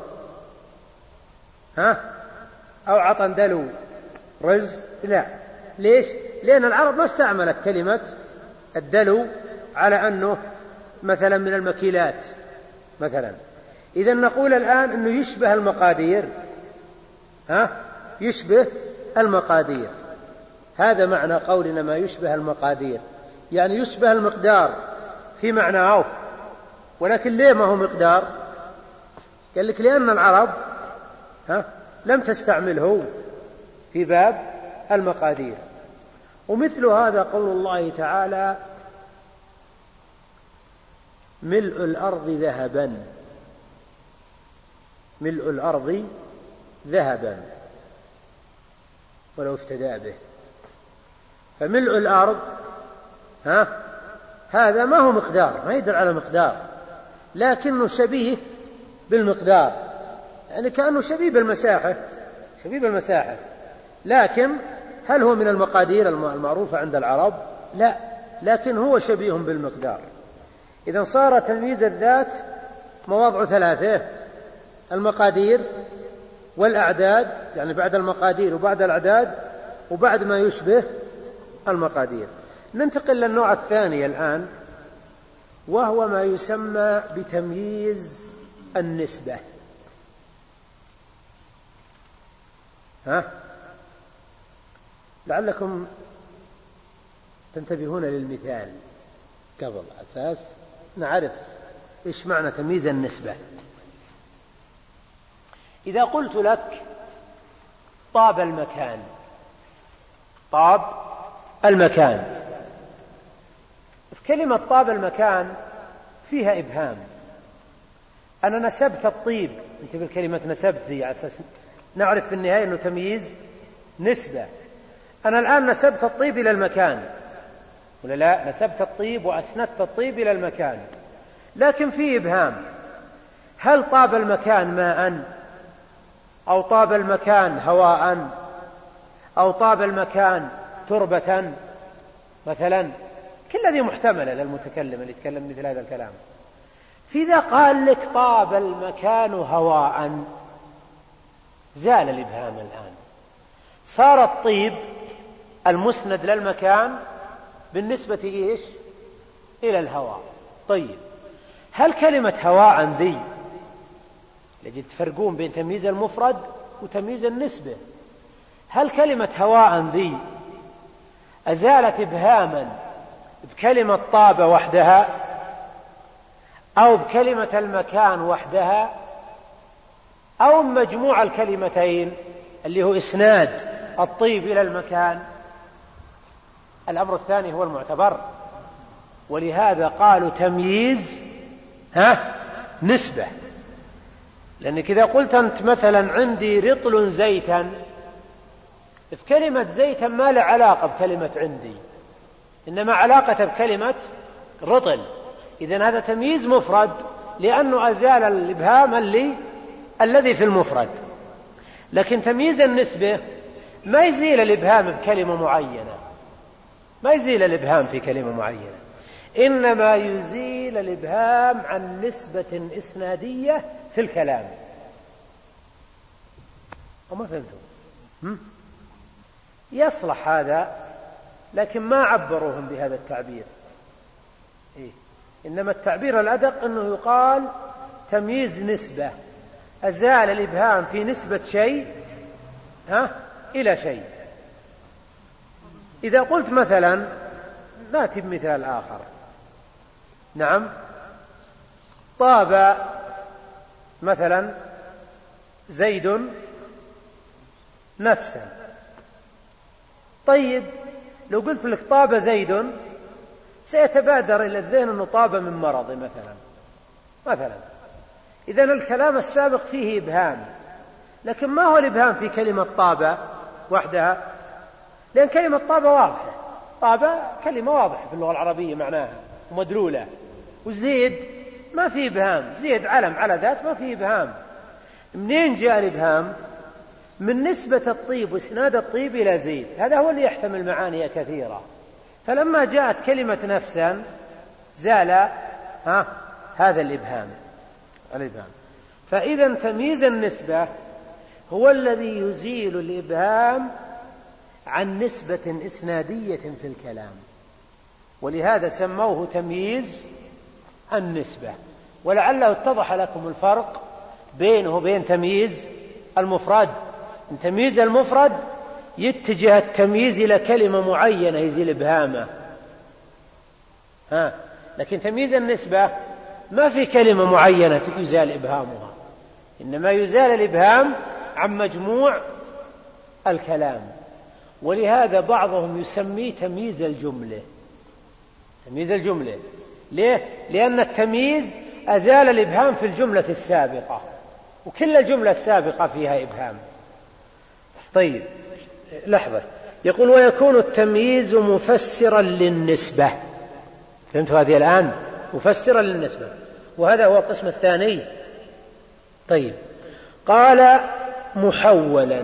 ها أو عطن دلو رز؟ لا. ليش؟ لأن العرب ما استعملت كلمة الدلو على أنه مثلا من المكيلات مثلا. إذا نقول الآن أنه يشبه المقادير، ها يشبه المقادير. هذا معنى قولنا ما يشبه المقادير، يعني يشبه المقدار في معناه، ولكن ليه ما هو مقدار؟ قال لك لأن العرب ها لم تستعمله في باب المقادير. ومثل هذا قول الله تعالى ملء الأرض ذهبا، ملء الأرض ذهبا ولو افتدى به. فملء الأرض ها هذا ما هو مقدار، ما يدل على مقدار، لكنه شبيه بالمقدار، يعني كأنه شبيه بالمساحة، شبيه بالمساحة، لكن هل هو من المقادير المعروفة عند العرب؟ لا، لكن هو شبيه بالمقدار. إذن صار تمييز الذات مواضع ثلاثة: المقادير والأعداد، يعني بعد المقادير وبعد الأعداد وبعد ما يشبه المقادير. ننتقل للنوع الثاني الآن، وهو ما يسمى بتمييز النسبة. ها؟ لعلكم تنتبهون للمثال قبل أساس نعرف إيش معنى تمييز النسبة. إذا قلت لك طاب المكان، طاب المكان، كلمة طاب المكان فيها إبهام. أنا نسبت الطيب، انتبه كلمة نسبت ذي على أساس نعرف في النهاية أنه تمييز نسبة. أنا الآن نسبت الطيب إلى المكان، ولا لا؟ نسبت الطيب وأسندت الطيب إلى المكان، لكن فيه إبهام. هل طاب المكان ماء، أو طاب المكان هواء، أو طاب المكان تربة مثلا؟ كل هذه محتملة للمتكلم اللي يتكلم مثل هذا الكلام. فإذا قال لك طاب المكان هواء زال الإبهام الآن، صار الطيب المسند للمكان بالنسبة إيش؟ إلى الهواء. طيب، هل كلمة هواء ذي لجد تفرقون بين تمييز المفرد وتمييز النسبة؟ هل كلمة هواء ذي أزالت إبهاما بكلمة طاب وحدها، أو بكلمة المكان وحدها، أو مجموع الكلمتين اللي هو إسناد الطيب إلى المكان؟ الأمر الثاني هو المعتبر، ولهذا قالوا تمييز ها نسبة. لأنك إذا قلت أنت مثلا عندي رطل زيتا، في كلمة زيتا ما له علاقة بكلمة عندي، إنما علاقة بكلمة رطل. إذن هذا تمييز مفرد لأنه أزال الإبهام اللي الذي في المفرد. لكن تمييز النسبة ما يزيل الإبهام بكلمة معينة، ما يزيل الإبهام في كلمة معينة، إنما يزيل الإبهام عن نسبة إسنادية في الكلام. وما فهمتم؟ يصلح هذا، لكن ما عبروهم بهذا التعبير. إيه؟ إنما التعبير الأدق أنه يقال تمييز نسبة، أزال الإبهام في نسبة شيء ها إلى شيء. إذا قلت مثلا، نأتي بمثال آخر، نعم، طاب مثلا زيد نفسا. طيب، لو قلت لك طاب زيد سيتبادر إلى الذهن أنه طاب من مرض مثلا مثلا إذن الكلام السابق فيه إبهام، لكن ما هو الإبهام في كلمة طاب وحدها؟ لأن كلمة طاب واضحة، طاب كلمة واضحة في اللغة العربية معناها مدلولة، وزيد ما فيه إبهام، زيد علم على ذات ما فيه إبهام. منين جاء الإبهام؟ من نسبة الطيب وإسناد الطيب إلى زيد، هذا هو اللي يحتمل معاني كثيرة. فلما جاءت كلمة نفسا زال ها هذا الإبهام الإبهام. فإذا تمييز النسبة هو الذي يزيل الإبهام عن نسبة إسنادية في الكلام، ولهذا سموه تمييز النسبة. ولعله اتضح لكم الفرق بينه وبين تمييز المفرد. تمييز المفرد يتجه التمييز إلى كلمة معينة يزيل إبهامه، ها، لكن تمييز النسبة ما في كلمة معينة يزال إبهامها، إنما يزال الإبهام عن مجموع الكلام. ولهذا بعضهم يسميه تمييز الجملة. تمييز الجملة ليه؟ لأن التمييز أزال الإبهام في الجملة السابقة، وكل الجملة السابقة فيها إبهام. طيب لحظة، يقول ويكون التمييز مفسرا للنسبة. فهمت هذه الآن؟ مفسرا للنسبة، وهذا هو القسم الثاني. طيب قال محولا.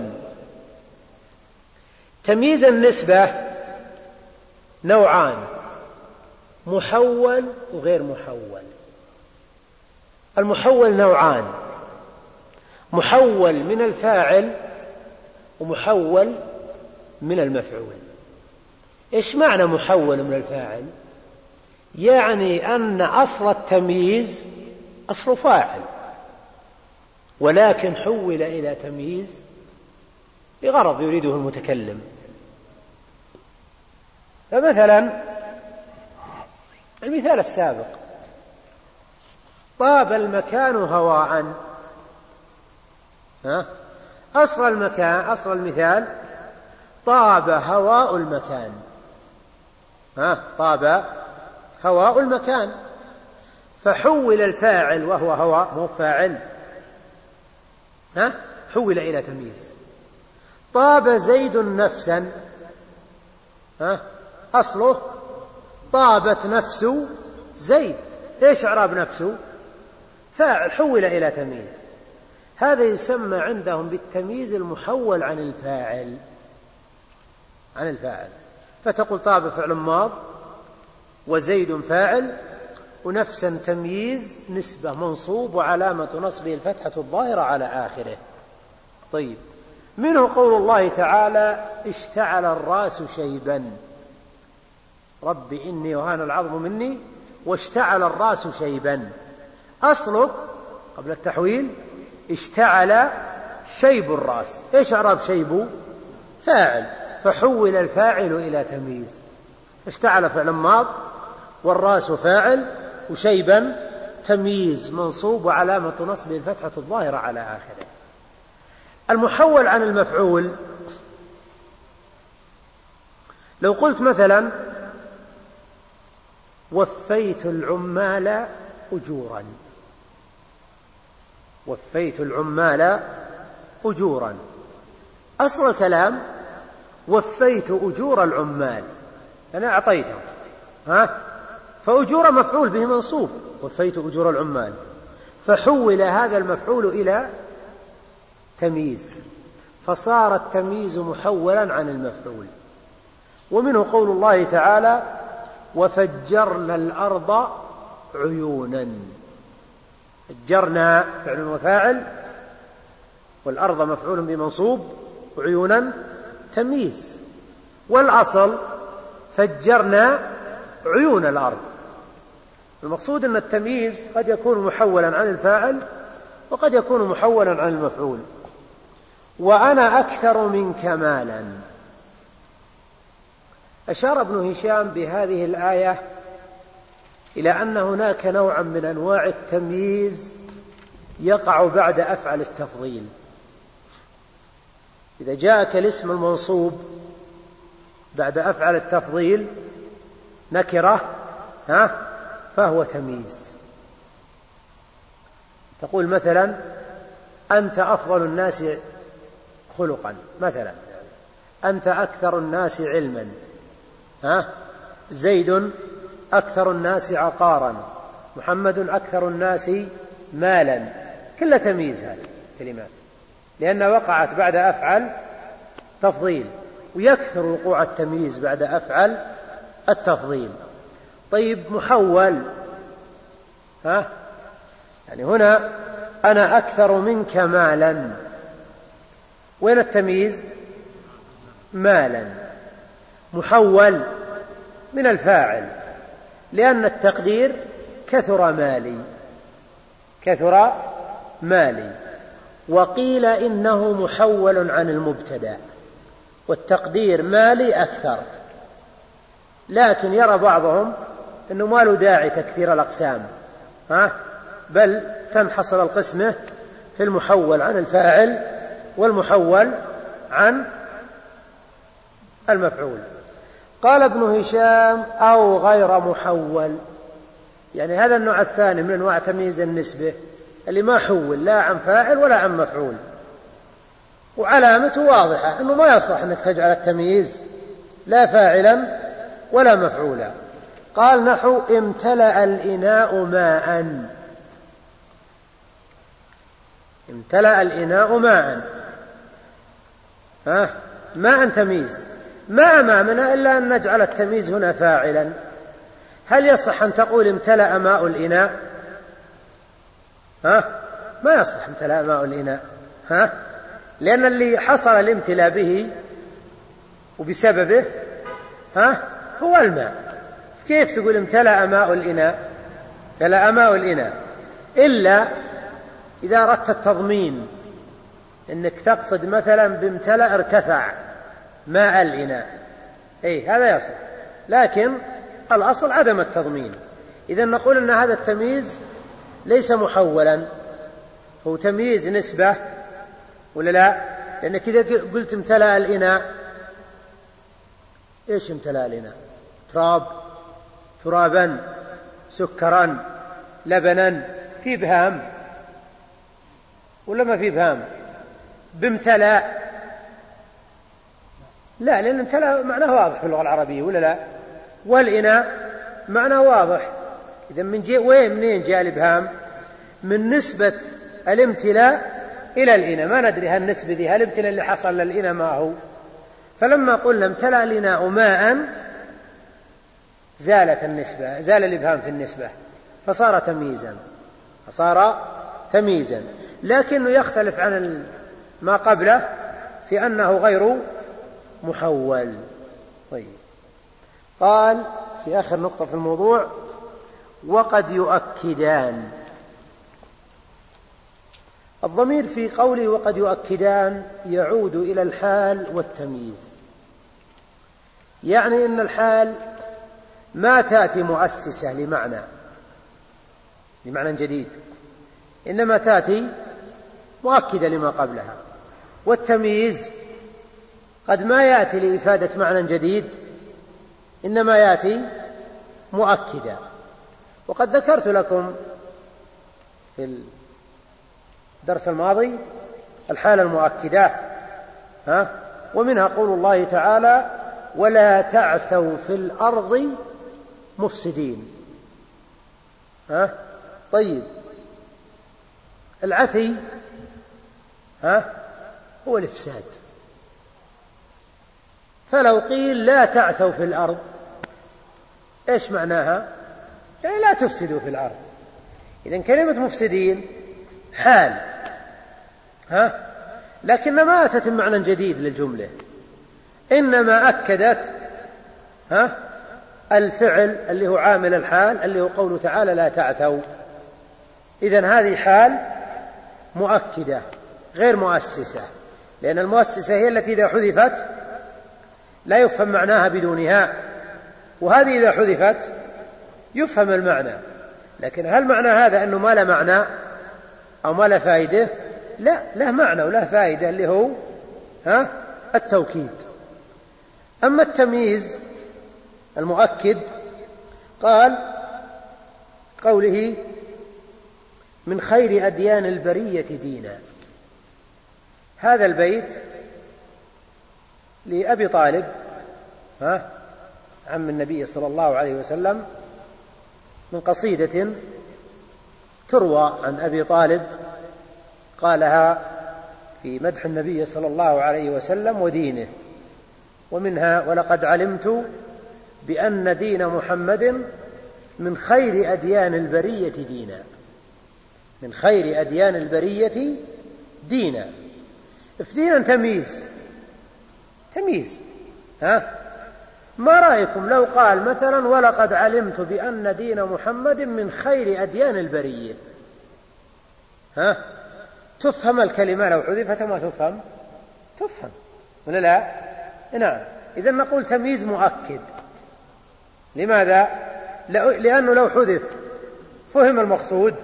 تمييز النسبة نوعان: محول وغير محول. المحول نوعان: محول من الفاعل ومحول من المفعول. إيش معنى محول من الفاعل؟ يعني أن أصل التمييز أصل فاعل، ولكن حول إلى تمييز بغرض يريده المتكلم. فمثلا المثال السابق: طاب المكان هواء. ها؟ أصل المكان أصل المثال طاب هواء المكان. ها؟ طاب هواء المكان، فحول الفاعل وهو هواء مو فاعل، ها؟ حول إلى تمييز. طاب زيد نفسا. ها؟ أصله طابت نفس زيد. إيش إعراب نفسه؟ فاعل حول إلى تمييز. هذا يسمى عندهم بالتمييز المحول عن الفاعل. عن الفاعل فتقول طاب فعل ماض وزيد فاعل ونفسا تمييز نسبة منصوب وعلامة نصبه الفتحة الظاهرة على آخره. طيب منه قول الله تعالى: اشتعل الرأس شيبا. رب إني وهان العظم مني واشتعل الرأس شيبا. أصله قبل التحويل اشتعل شيب الرأس. إيش إعراب شيب؟ فاعل، فحول الفاعل إلى تمييز. اشتعل فعل ماض والرأس فاعل وشيبا تمييز منصوب وعلامة نصبه الفتحة الظاهرة على آخره. المحول عن المفعول: لو قلت مثلا: وفيت العمال أجورا. وفيت العمال أجورا. أصل الكلام وفيت أجور العمال، أنا أعطيتهم، ها؟ فأجور مفعول به منصوب، وفيت أجور العمال، فحول هذا المفعول إلى تمييز، فصار التمييز محولا عن المفعول. ومنه قول الله تعالى: وفجرنا الأرض عيونا. فجرنا فعل وفاعل، والأرض مفعول بمنصوب، وعيونا تمييز. والأصل فجرنا عيون الأرض. المقصود أن التمييز قد يكون محولا عن الفاعل وقد يكون محولا عن المفعول. وأنا أكثر منك مالا. أشار ابن هشام بهذه الآية إلى أن هناك نوعا من أنواع التمييز يقع بعد أفعل التفضيل. إذا جاءك الاسم المنصوب بعد أفعل التفضيل نكرة، ها؟ فهو تمييز. تقول مثلا: أنت أفضل الناس خلقا، مثلا أنت أكثر الناس علما، ها؟ زيد أكثر الناس عقارا، محمد أكثر الناس مالا. كل تمييز هذه الكلمات لأنها وقعت بعد أفعل تفضيل، ويكثر وقوع التمييز بعد أفعل التفضيل. طيب محول، ها؟ يعني هنا أنا أكثر منك مالا، وين التمييز؟ مالا. محول من الفاعل لأن التقدير كثر مالي، كثر مالي. وقيل إنه محول عن المبتدأ، والتقدير مالي أكثر، لكن يرى بعضهم أنه ما له داعي تكثير الأقسام، ها؟ بل تنحصر القسمة في المحول عن الفاعل والمحول عن المفعول. قال ابن هشام أو غير محول، يعني هذا النوع الثاني من أنواع تمييز النسبة اللي ما حول لا عن فاعل ولا عن مفعول، وعلامته واضحة أنه ما يصلح أنك تجعل التمييز لا فاعلا ولا مفعولا. قال نحو امتلأ الإناء ماء، امتلأ الإناء ماء، ها ماء تمييز، ما أمامنا إلا أن نجعل التمييز هنا فاعلا. هل يصح أن تقول امتلأ ماء الإناء؟ ها ما يصح امتلأ ماء الإناء، ها لأن اللي حصل الامتلاء به وبسببه ها هو الماء. كيف تقول امتلأ ماء الإناء؟ امتلأ ماء الإناء إلا إذا أردت التضمين، إنك تقصد مثلا بامتلأ ارتفع ماء الإناء، أي هذا يصح، لكن الأصل عدم التضمين. إذا نقول أن هذا التمييز ليس محولا، هو تمييز نسبة ولا لا؟ لأنك إذا قلت امتلأ الإناء، إيش امتلأ الإناء؟ تراب، ترابا، سكرا، لبنا، في بهام ولا ما في بهام؟ بامتلأ لا، لأن امتلأ معناه واضح في اللغة العربية ولا لا؟ والإناء معناه واضح. إذا من جي وين منين جاء الإبهام؟ من نسبة الامتلاء إلى الإناء، ما ندري هل النسبة ذي هل الامتلاء اللي حصل للإناء ما هو. فلما قلنا امتلأ الإناء ماء زالت النسبة، زال الإبهام في النسبة، فصار تمييزا، فصار تمييزا، لكنه يختلف عن ما قبله في أنه غير محول. طيب، قال في آخر نقطة في الموضوع وقد يؤكدان. الضمير في قوله وقد يؤكدان يعود إلى الحال والتمييز، يعني إن الحال ما تأتي مؤسسة لمعنى لمعنى جديد، إنما تأتي مؤكدة لما قبلها، والتمييز قد ما يأتي لإفادة معنى جديد، إنما يأتي مؤكدا. وقد ذكرت لكم في الدرس الماضي الحالة المؤكدة، ها ومنها قول الله تعالى ولا تعثوا في الأرض مفسدين. ها طيب، العثي ها هو الإفساد، فلو قيل لا تعثوا في الأرض إيش معناها؟ يعني لا تفسدوا في الأرض. إذن كلمة مفسدين حال، ها لكن ما أتت معنى جديد للجملة، إنما أكدت ها الفعل اللي هو عامل الحال اللي هو قوله تعالى لا تعثوا. إذن هذه حال مؤكدة غير مؤسسة، لأن المؤسسة هي التي إذا حذفت لا يفهم معناها بدونها، وهذه إذا حذفت يفهم المعنى. لكن هل معنى هذا أنه ما له معنى أو ما له فائدة؟ لا، له معنى وله فائدة اللي هو ها التوكيد. أما التمييز المؤكد قال قوله من خير أديان البرية دينا، هذا البيت لأبي طالب ها عم النبي صلى الله عليه وسلم، من قصيدة تروى عن أبي طالب قالها في مدح النبي صلى الله عليه وسلم ودينه، ومنها ولقد علمت بأن دين محمد من خير أديان البرية دينا، من خير أديان البرية دينا. افدينا تمييز، تمييز ها ما رأيكم لو قال مثلا ولقد علمت بأن دين محمد من خير أديان البرية؟ ها تفهم الكلمة لو حذفت ما تفهم؟ تفهم ولا لا؟ نعم. إذن نقول تمييز مؤكد. لماذا؟ لأنه لو حذف فهم المقصود،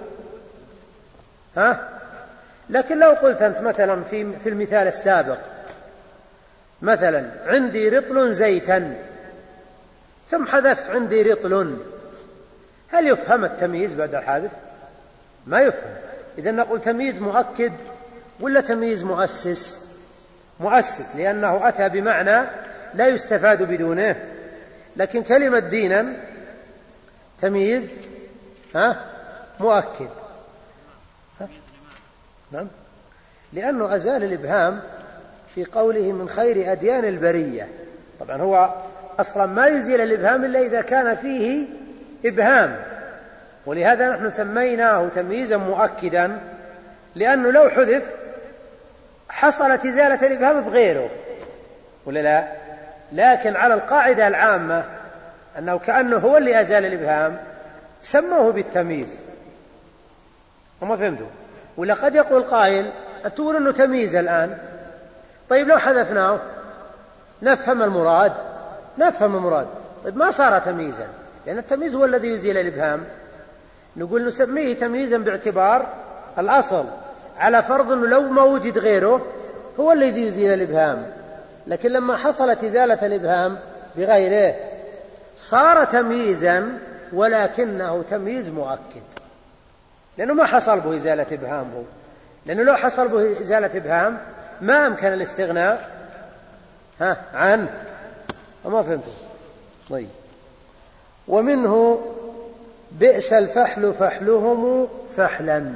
ها لكن لو قلت أنت مثلا في في المثال السابق مثلا عندي رطل زيتا ثم حذفت عندي رطل، هل يفهم التمييز بعد الحذف؟ ما يفهم. إذن نقول تمييز مؤكد ولا تمييز مؤسس؟ مؤسس، لأنه أتى بمعنى لا يستفاد بدونه. لكن كلمة دينا تمييز ها مؤكد. ها؟ نعم، لأنه أزال الإبهام في قوله من خير أديان البرية. طبعا هو أصلا ما يزيل الإبهام إلا إذا كان فيه إبهام، ولهذا نحن سميناه تمييزا مؤكدا، لأنه لو حذف حصلت إزالة الإبهام بغيره ولا لا؟ لكن على القاعدة العامة أنه كأنه هو اللي أزال الإبهام سموه بالتمييز. وما فهمتوا؟ ولا قد يقول قائل أتقول أنه تمييز الآن، طيب لو حذفناه نفهم المراد، نفهم المراد، طيب ما صار تمييزا، لأن التمييز هو الذي يزيل الإبهام. نقول نسميه تمييزا باعتبار الأصل، على فرض أنه لو ما وجد غيره هو الذي يزيل الإبهام، لكن لما حصلت إزالة الإبهام بغيره صار تمييزا، ولكنه تمييز مؤكد، لأنه ما حصل به إزالة إبهامه، لأنه لو حصل به إزالة إبهام ما أمكن الاستغناء ها عنه. وما فهمتم؟ طيب. ومنه بئس الفحل فحلهم فحلا.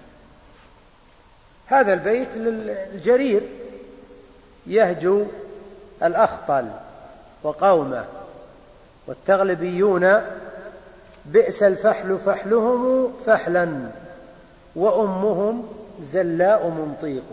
هذا البيت للجرير يهجو الأخطل وقومه والتغلبيون بئس الفحل فحلهم فحلا وأمهم زلاء منطيق.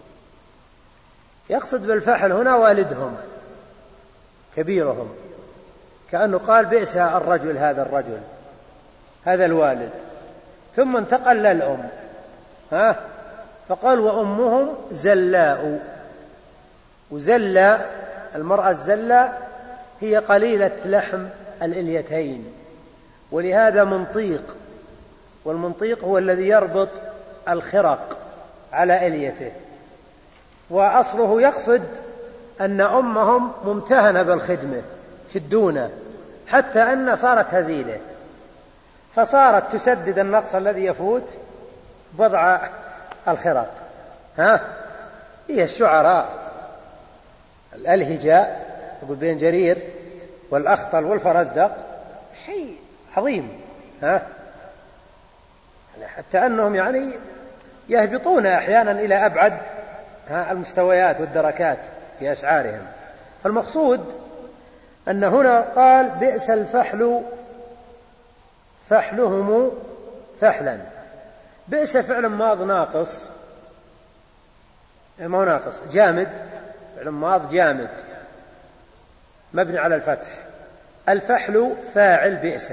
يقصد بالفحل هنا والدهم كبيرهم، كأنه قال بئس الرجل هذا الرجل هذا الوالد، ثم انتقل للأم ها فقال وأمهم زلاء. وزلاء المرأة الزلاء هي قليلة لحم الإليتين، ولهذا منطيق، والمنطيق هو الذي يربط الخرق على إليته. وأصله يقصد أن أمهم ممتهنة بالخدمة شدونة حتى أن صارت هزيلة، فصارت تسدد النقص الذي يفوت بضع الخرق. ها هي الشعراء الهجاء يقول بين جرير والأخطل والفرزدق شيء عظيم، ها حتى أنهم يعني يهبطون أحيانا إلى أبعد ها المستويات والدركات في أشعارهم. فالمقصود أن هنا قال بئس الفحل فحلهم فحلا. بئس فعل ماض ناقص، ما هو ناقص جامد، فعل ماض جامد مبني على الفتح. الفحل فاعل بئس،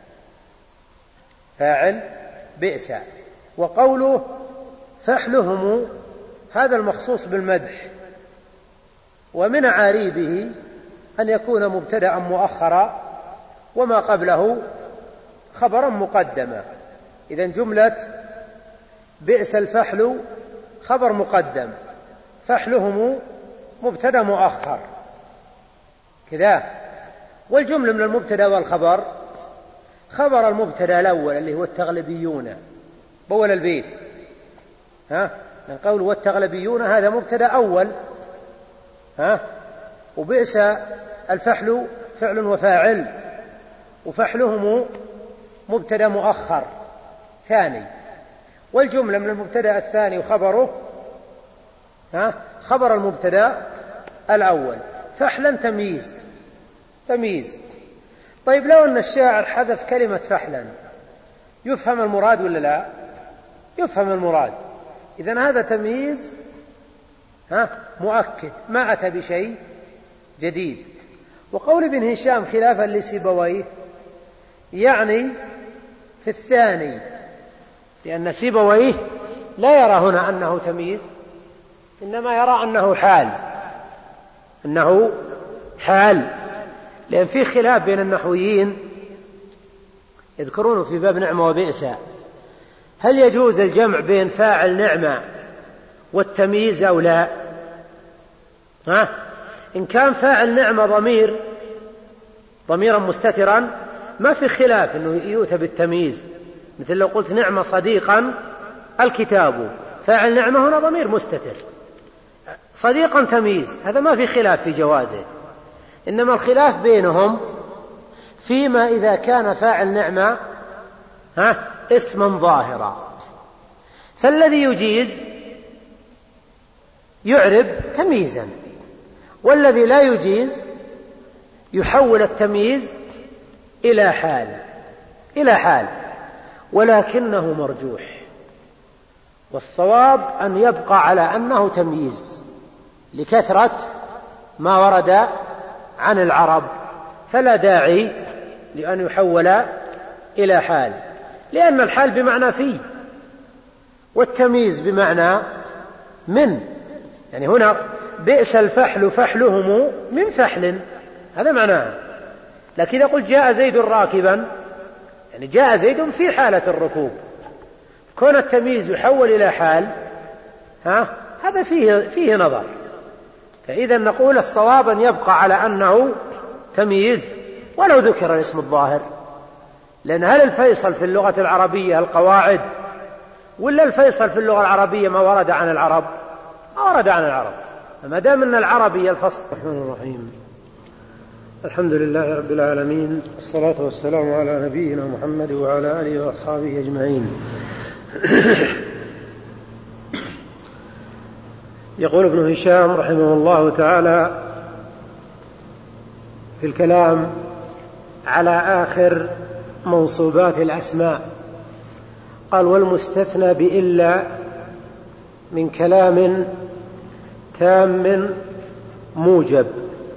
فاعل بئس. وقوله فحلهم هذا المخصوص بالمدح، ومن عاريبه أن يكون مبتدأ مؤخرا وما قبله خبرا مقدما. إذن جملة بئس الفحل خبر مقدم، فحلهم مبتدأ مؤخر كذا. والجملة من المبتدأ والخبر خبر المبتدأ الأول اللي هو التغلبيون بول البيت، ها نقول والتغلبيون هذا مبتدأ أول، ها وبئس الفحل فعل وفاعل، وفحلهم مبتدأ مؤخر ثاني. والجملة من المبتدأ الثاني وخبره ها خبر المبتدأ الأول. فحلا تمييز، تمييز. طيب لو أن الشاعر حذف كلمة فحلا يفهم المراد ولا لا؟ يفهم المراد. إذن هذا تمييز ها مؤكد ما أتى بشيء جديد. وقول ابن هشام خلافا لسيبويه يعني في الثاني، لأن سيبويه لا يرى هنا أنه تمييز، إنما يرى أنه حال، أنه حال، لأن في خلاف بين النحويين يذكرونه في باب نعمة وبئس، هل يجوز الجمع بين فاعل نعمة والتمييز أو لا؟ ها؟ إن كان فاعل نعمة ضمير ضميرا مستترا ما في خلاف أنه يؤتى بالتمييز، مثل لو قلت نعمة صديقا الكتاب، فاعل نعمة هنا ضمير مستتر، صديقا تمييز، هذا ما في خلاف في جوازه. إنما الخلاف بينهم فيما إذا كان فاعل نعمة ها اسما ظاهرا، فالذي يجيز يعرب تمييزا، والذي لا يجيز يحول التمييز إلى حال إلى حال ولكنه مرجوح، والصواب أن يبقى على أنه تمييز لكثرة ما ورد عن العرب، فلا داعي لأن يحول إلى حال، لأن الحال بمعنى فيه والتمييز بمعنى من، يعني هنا بئس الفحل فحلهم من فحل، هذا معناه. لكن إذا قلت جاء زيد راكبا يعني جاء زيد في حالة الركوب، كون التمييز يحول إلى حال ها هذا فيه, فيه نظر. فإذا نقول الصواب أن يبقى على أنه تمييز ولو ذكر الاسم الظاهر، لأن هل الفيصل في اللغة العربية القواعد، ولا الفيصل في اللغة العربية ما ورد عن العرب؟ ما ورد عن العرب. فما دام أن العربي الفصل. الرحمن الرحيم، الحمد لله رب العالمين، والصلاة والسلام على نبينا محمد وعلى آله وأصحابه أجمعين. يقول ابن هشام رحمه الله تعالى في الكلام على آخر منصوبات الأسماء، قال: والمستثنى بإلا من كلام تام موجب.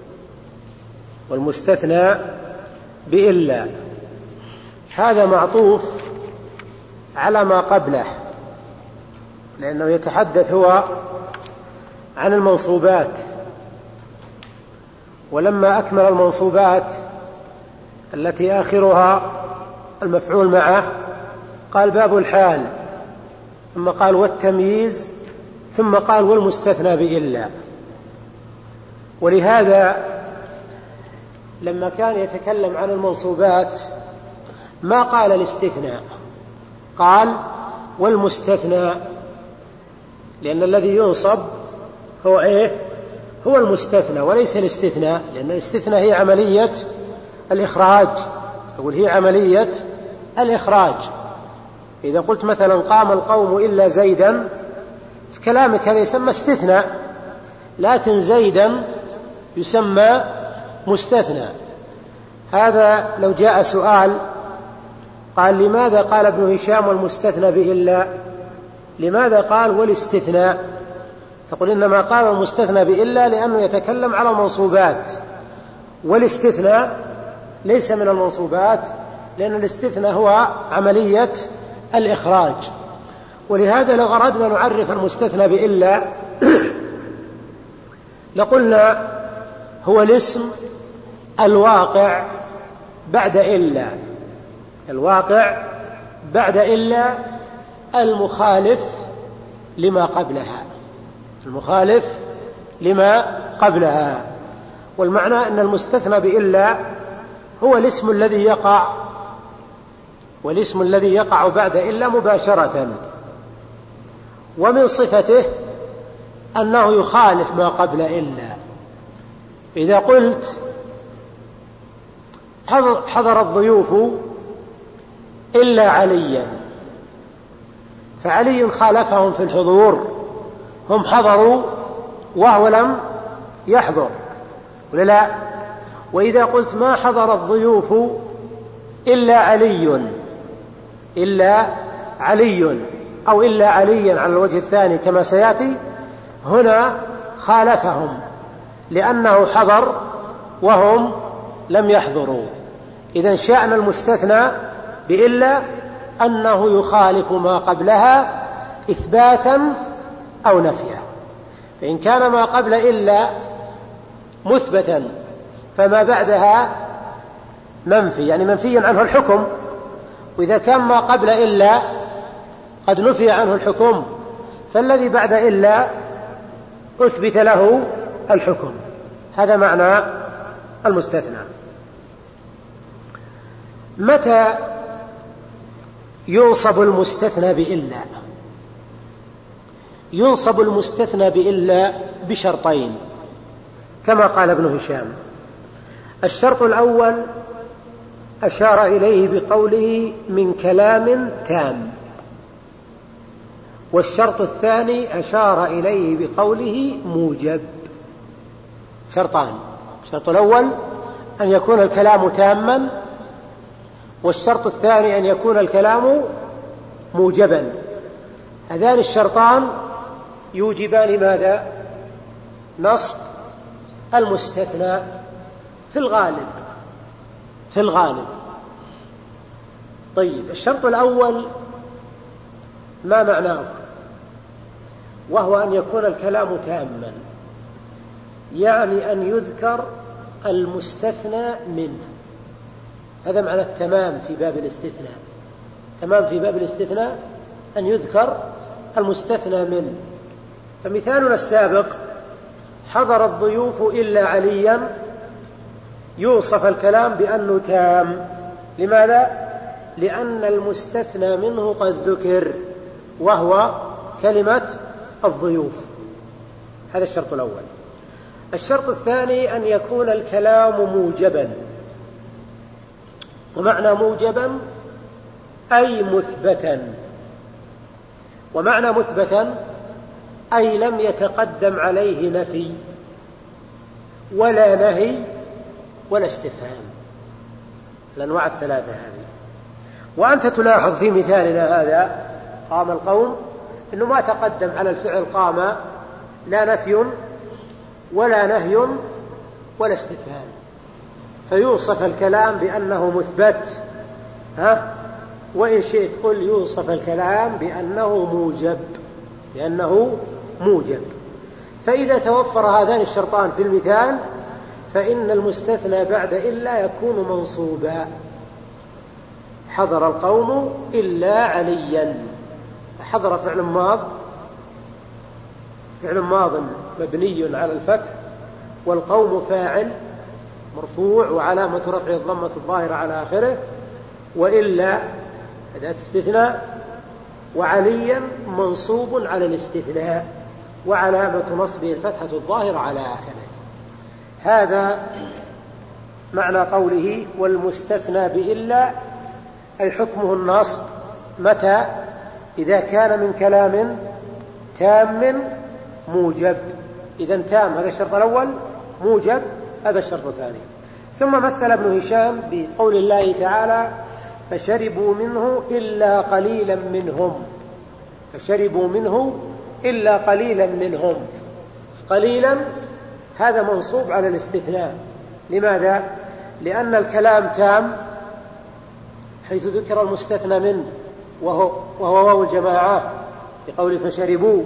والمستثنى بإلا هذا معطوف على ما قبله، لأنه يتحدث هو عن المنصوبات، ولما أكمل المنصوبات التي آخرها المفعول معه قال باب الحال، ثم قال والتمييز، ثم قال والمستثنى بإلا. ولهذا لما كان يتكلم عن المنصوبات ما قال الاستثناء، قال والمستثنى، لأن الذي ينصب هو إيه؟ هو المستثنى وليس الاستثناء، لأن الاستثناء هي عملية الإخراج، أقول هي عملية الإخراج. إذا قلت مثلا قام القوم إلا زيدا، في كلامك هذا يسمى استثناء، لكن زيدا يسمى مستثنى. هذا لو جاء سؤال قال لماذا قال ابن هشام والمستثنى بإلا، لماذا قال والاستثناء؟ تقول إنما قال المستثنى بإلا لأنه يتكلم على المنصوبات، والاستثناء ليس من المنصوبات، لأن الاستثناء هو عملية الإخراج. ولهذا لو أردنا نعرف المستثنى بإلا لقلنا هو الاسم الواقع بعد إلا، الواقع بعد إلا المخالف لما قبلها، المخالف لما قبلها. والمعنى أن المستثنى بإلا هو الاسم الذي يقع، والاسم الذي يقع بعد إلا مباشرة، ومن صفته أنه يخالف ما قبل إلا. إذا قلت حضر الضيوف إلا عليا، فعلي خالفهم في الحضور، هم حضروا وهو لم يحضر، ولا لا؟ وإذا قلت ما حضر الضيوف إلا علي، إلا علي أو إلا عليا على الوجه الثاني كما سيأتي، هنا خالفهم لأنه حضر وهم لم يحضروا. إذن شأن المستثنى بإلا أنه يخالف ما قبلها إثباتا أو نفيا. فإن كان ما قبل إلا مثبتا فما بعدها منفي، يعني منفي عنه الحكم. وإذا كان ما قبل إلا قد نفي عنه الحكم، فالذي بعد إلا أثبت له الحكم. هذا معنى المستثنى. متى ينصب المستثنى بإلا؟ ينصب المستثنى بإلا بشرطين كما قال ابن هشام. الشرط الأول أشار إليه بقوله من كلام تام، والشرط الثاني أشار إليه بقوله موجب. شرطان: الشرط الأول أن يكون الكلام تاما، والشرط الثاني أن يكون الكلام موجبا. هذان الشرطان يوجبان ماذا؟ نصب المستثنى في الغالب في الغالب طيب، الشرط الأول ما معناه؟ وهو أن يكون الكلام تاما، يعني أن يذكر المستثنى منه. هذا معنى التمام في باب الاستثناء. تمام في باب الاستثناء أن يذكر المستثنى منه. فمثالنا السابق: حضر الضيوف إلا عليا، يوصف الكلام بأنه تام. لماذا؟ لأن المستثنى منه قد ذكر، وهو كلمة الضيوف. هذا الشرط الأول. الشرط الثاني أن يكون الكلام موجبا، ومعنى موجبا أي مثبتا، ومعنى مثبتا أي لم يتقدم عليه نفي ولا نهي ولا استفهام، الأنواع الثلاثة هذه. وأنت تلاحظ في مثالنا هذا: قام القوم، إنه ما تقدم على الفعل قام لا نفي ولا نهي ولا استفهام، فيوصف الكلام بأنه مثبت. ها؟ وإن شئت قل يوصف الكلام بأنه موجب، بأنه موجب. فإذا توفر هذان الشرطان في المثال فإن المستثنى بعد إلا يكون منصوبا. حضر القوم إلا عليا. حضر فعل ماض فعل ماض مبني على الفتح، والقوم فاعل مرفوع وعلامة رفعه الضمة الظاهرة على آخره، وإلا أداة استثناء، وعليا منصوب على الاستثناء وعلامة نصبه الفتحة الظاهرة على آخره. هذا معنى قوله والمستثنى بإلا، أي حكمه النصب. متى؟ إذا كان من كلام تام موجب. إذن تام هذا الشرط الأول، موجب هذا الشرط الثاني. ثم مثل ابن هشام بقول الله تعالى: فشربوا منه إلا قليلا منهم. فشربوا منه إلا قليلا منهم. قليلا هذا منصوب على الاستثناء. لماذا؟ لأن الكلام تام حيث ذكر المستثنى منه وهو واو الجماعة بقول فشربوا،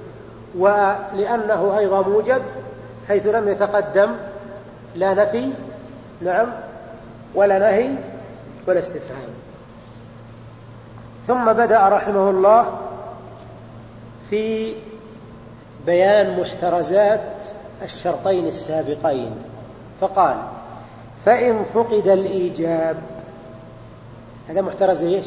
ولأنه أيضا موجب حيث لم يتقدم لا نفي نعم ولا نهي ولا استفهام. ثم بدأ رحمه الله في بيان محترزات الشرطين السابقين، فقال: فإن فقد الإيجاب. هذا محترز إيش؟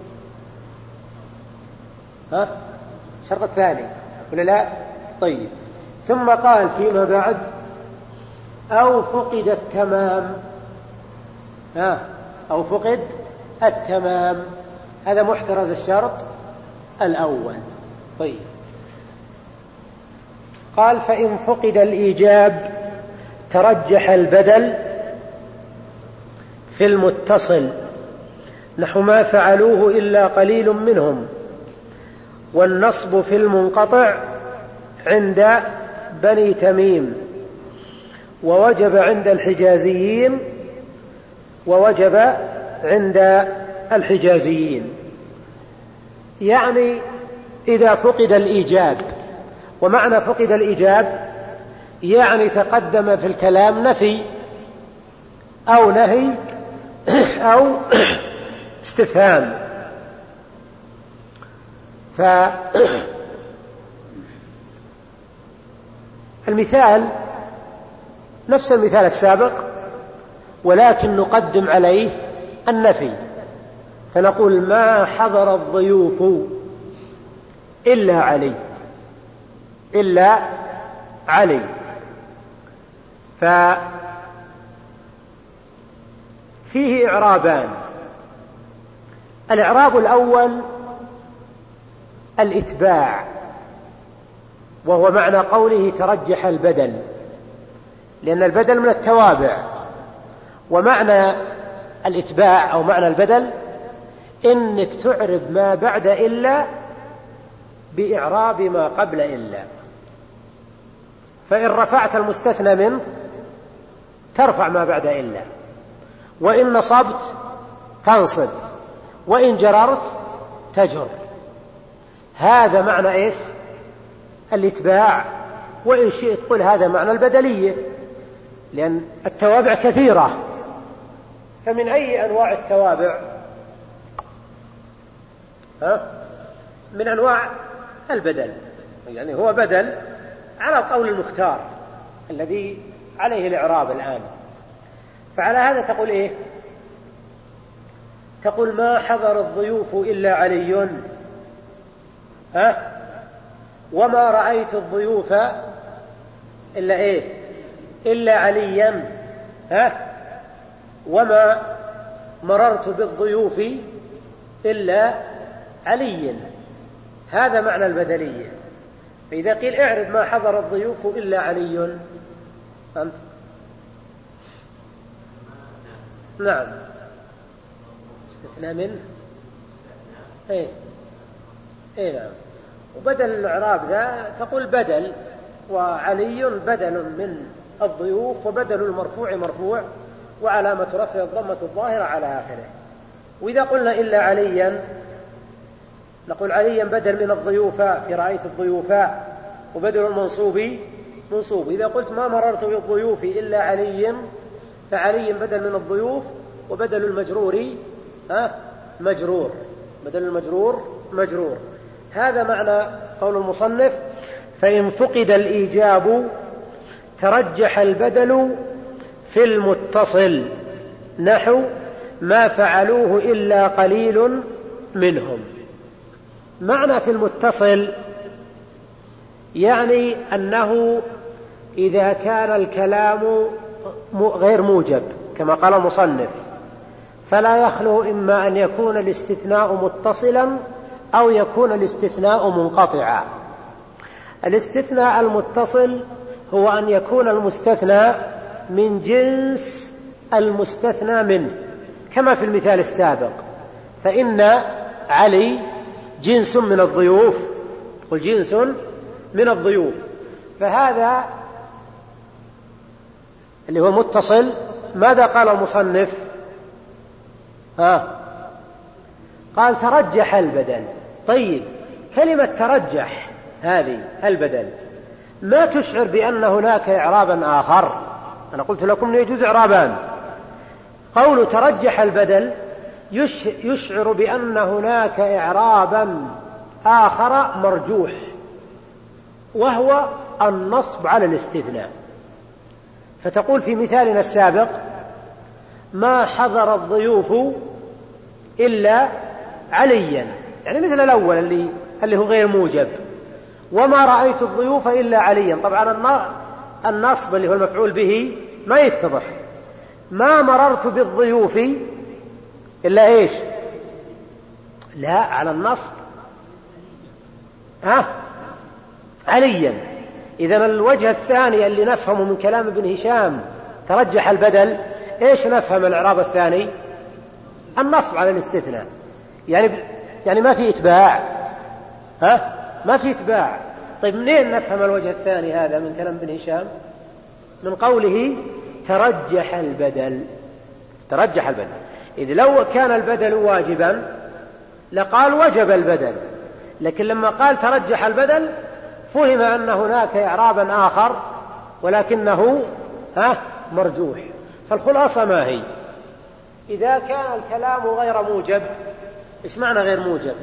ها؟ الشرط الثاني ولا لا؟ طيب. ثم قال فيما بعد: أو فقد التمام. ها؟ أو فقد التمام. هذا محترز الشرط الأول. طيب. قال: فإن فقد الإيجاب ترجح البدل في المتصل نحو ما فعلوه إلا قليل منهم، والنصب في المنقطع عند بني تميم، ووجب عند الحجازيين ووجب عند الحجازيين. يعني إذا فقد الإيجاب. ومعنى فقد الإيجاب يعني تقدم في الكلام نفي أو نهي أو استفهام. فالمثال نفس المثال السابق، ولكن نقدم عليه النفي، فنقول ما حضر الضيوف إلا علي، إلا علي. ففيه إعرابان. الإعراب الأول الإتباع، وهو معنى قوله ترجح البدل، لأن البدل من التوابع. ومعنى الإتباع أو معنى البدل إنك تعرب ما بعد إلا بإعراب ما قبل إلا. فإن رفعت المستثنى منه ترفع ما بعد إلا، وإن نصبت تنصب، وإن جررت تجر. هذا معنى إيش؟ الإتباع. وإن شئت قل هذا معنى البدلية، لأن التوابع كثيرة. فمن أي أنواع التوابع؟ ها؟ من أنواع البدل، يعني هو بدل على القول المختار الذي عليه الإعراب الآن. فعلى هذا تقول إيه؟ تقول ما حضر الضيوف إلا علي، ها؟ وما رأيت الضيوف إلا إيه؟ إلا عليا، ها؟ وما مررت بالضيوف إلا علي. هذا معنى البدلية. فإذا قيل اعرف ما حضر الضيوف إلا علي، أنت نعم استثناء منه، ايه ايه نعم. وبدل الإعراب ذا تقول بدل، وعلي بدل من الضيوف، وبدل المرفوع مرفوع، وعلامة رفع الضمة الظاهرة على آخره. وإذا قلنا إلا عليا نقول عليا بدل من الضيوف في رأيت الضيوف، وبدل المنصوب منصوب. إذا قلت ما مررت بالضيوف إلا علي فعلي بدل من الضيوف، وبدل المجرور ها مجرور، بدل المجرور مجرور. هذا معنى قول المصنف فإن فقد الإيجاب ترجح البدل في المتصل، نحو ما فعلوه إلا قليل منهم. معنى في المتصل يعني أنه إذا كان الكلام غير موجب كما قال المصنف، فلا يخلو إما أن يكون الاستثناء متصلا أو يكون الاستثناء منقطعا. الاستثناء المتصل هو أن يكون المستثنى من جنس المستثنى منه، كما في المثال السابق، فإن علي جنس من الضيوف، والجنس من الضيوف. فهذا اللي هو متصل. ماذا قال المصنف؟ ها قال ترجح البدل. طيب كلمة ترجح هذه البدل ما تشعر بأن هناك إعرابا آخر؟ أنا قلت لكم يجوز إعرابان. قول ترجح البدل يشعر بأن هناك إعرابا آخر مرجوح، وهو النصب على الاستثناء. فتقول في مثالنا السابق ما حضر الضيوف إلا عليا، يعني مثل الأول اللي, اللي هو غير موجب، وما رأيت الضيوف إلا عليا. طبعا النصب اللي هو المفعول به ما يتضح. ما مررت بالضيوف إلا إيش؟ لا، على النصب ها عليا. إذن الوجه الثاني اللي نفهمه من كلام ابن هشام ترجح البدل، إيش نفهم الإعراب الثاني؟ النصب على الاستثناء. يعني يعني ما في إتباع، ها ما في إتباع. طيب منين نفهم الوجه الثاني هذا من كلام ابن هشام؟ من قوله ترجح البدل. ترجح البدل، إذ لو كان البدل واجبا لقال وجب البدل، لكن لما قال ترجح البدل فهم أن هناك إعرابا آخر ولكنه ها مرجوح. فالخلاصة ما هي؟ إذا كان الكلام غير موجب، إيش معنى غير موجب؟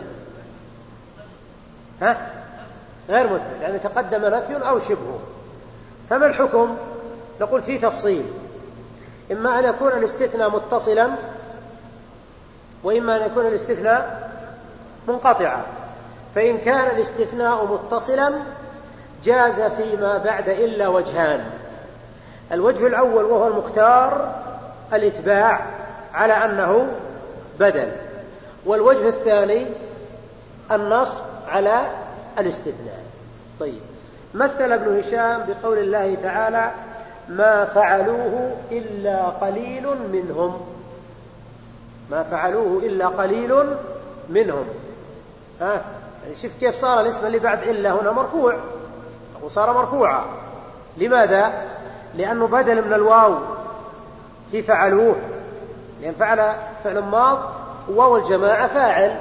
ها غير مثبت، يعني تقدم نفي أو شبهه. فما الحكم؟ نقول في تفصيل، إما أن يكون الاستثناء متصلا وإما أن يكون الاستثناء منقطعا. فإن كان الاستثناء متصلا جاز فيما بعد إلا وجهان: الوجه الأول وهو المختار الإتباع على أنه بدل، والوجه الثاني النصب على الاستثناء. طيب، مثل ابن هشام بقول الله تعالى: ما فعلوه إلا قليل منهم. ما فعلوه إلا قليل منهم. ها يعني شوف كيف صار الاسم اللي بعد إلا هنا مرفوع، أو صار مرفوعا. لماذا؟ لأنه بدل من الواو في فعلوه، لأن فعل فعل ماض وواو الجماعة فاعل،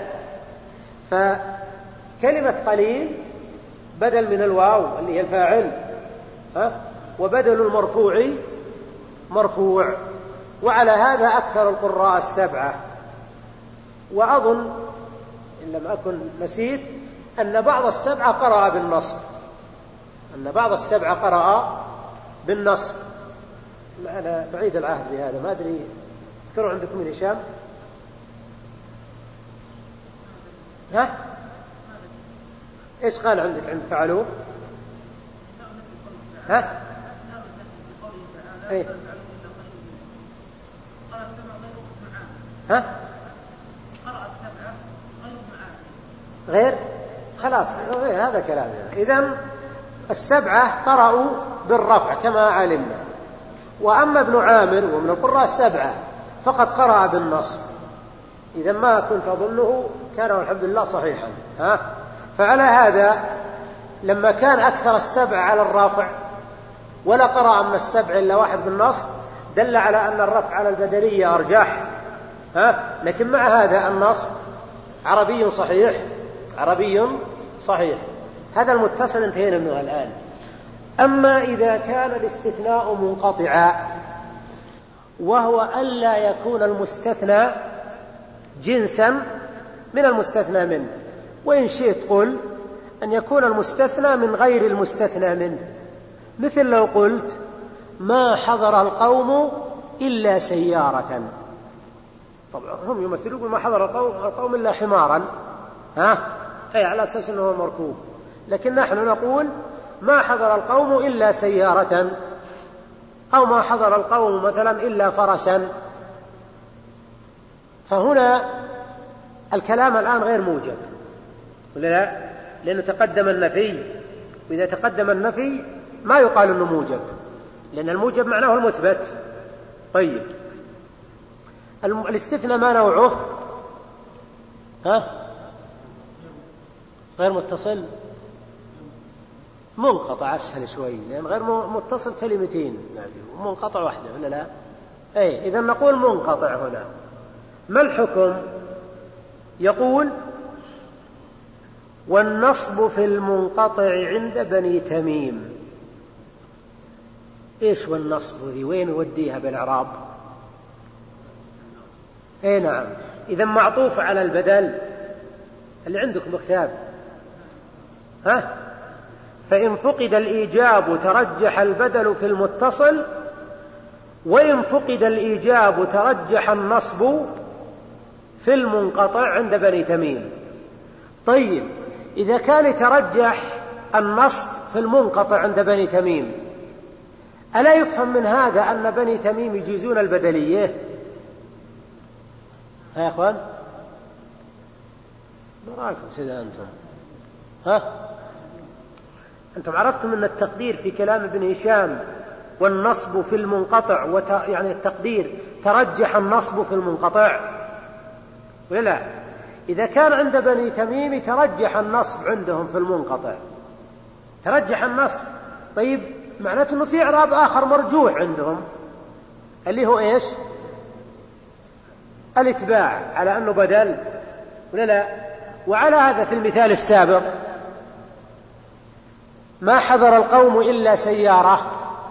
فكلمة قليل بدل من الواو اللي هي الفاعل، ها وبدل المرفوع مرفوع. وعلى هذا أكثر القراء السبعة. وأظن إن لم أكن نسيت أن بعض السبعة قرأ بالنصب، أن بعض السبعة قرأ بالنصب. أنا بعيد العهد بهذا، ما أدري اذكروا عندكم من هشام. ها إيش قال عندك عند فعلوه؟ ها إيه؟ ها غير خلاص غير هذا كلامنا. إذن السبعة قرأوا بالرفع كما علمنا، وأما ابن عامر ومن القراء السبعة فقد قرأ بالنصب. إذا ما كنت أظنه كان والحمد لله صحيحا. ها فعلى هذا لما كان أكثر السبع على الرافع ولا قرأ من السبع إلا واحد بالنصب دل على أن الرفع على البدلية أرجح. ها لكن مع هذا النصب عربي صحيح، عربي صحيح. هذا المتصل انتهينا منه الآن. أما إذا كان الاستثناء منقطعا وهو ألا يكون المستثنى جنسا من المستثنى منه، وإن شئت قل أن يكون المستثنى من غير المستثنى منه، مثل لو قلت: ما حضر القوم إلا سيارة. طبعا هم يمثلون ما حضر القوم إلا حمارا، ها أي على أساس أنه مركوب، لكن نحن نقول: ما حضر القوم إلا سيارة، أو ما حضر القوم مثلا إلا فرسا. فهنا الكلام الآن غير موجب، ولا لا؟ لأنه تقدم النفي، وإذا تقدم النفي ما يقال أنه موجب، لأن الموجب معناه المثبت. طيب، الاستثناء ما نوعه؟ ها غير متصل منقطع، أسهل شوي، لأن غير متصل كلمتين يعني، منقطع واحدة ولا لا؟ أي إذا نقول منقطع هنا. ما الحكم؟ يقول: والنصب في المنقطع عند بني تميم. إيش والنصب ذي؟ وين وديها بالإعراب؟ أي نعم، إذا معطوف على البدل اللي عندكم بكتاب. ها فإن فقد الإيجاب ترجح البدل في المتصل، وإن فقد الإيجاب ترجح النصب في المنقطع عند بني تميم. طيب، إذا كان يترجح النصب في المنقطع عند بني تميم، ألا يفهم من هذا أن بني تميم يجيزون البدلية؟ ها يا أخوان، ما رأيكم سيدا أنتم؟ ها أنتم عرفتم أن التقدير في كلام ابن هشام والنصب في المنقطع وت... يعني التقدير ترجح النصب في المنقطع ولا لا؟ إذا كان عند بني تميم ترجح النصب عندهم في المنقطع، ترجح النصب. طيب، معناته أنه في إعراب آخر مرجوح عندهم اللي هو إيش؟ الاتباع على أنه بدل ولا لا؟ وعلى هذا في المثال السابق: ما حضر القوم إلا سيارة،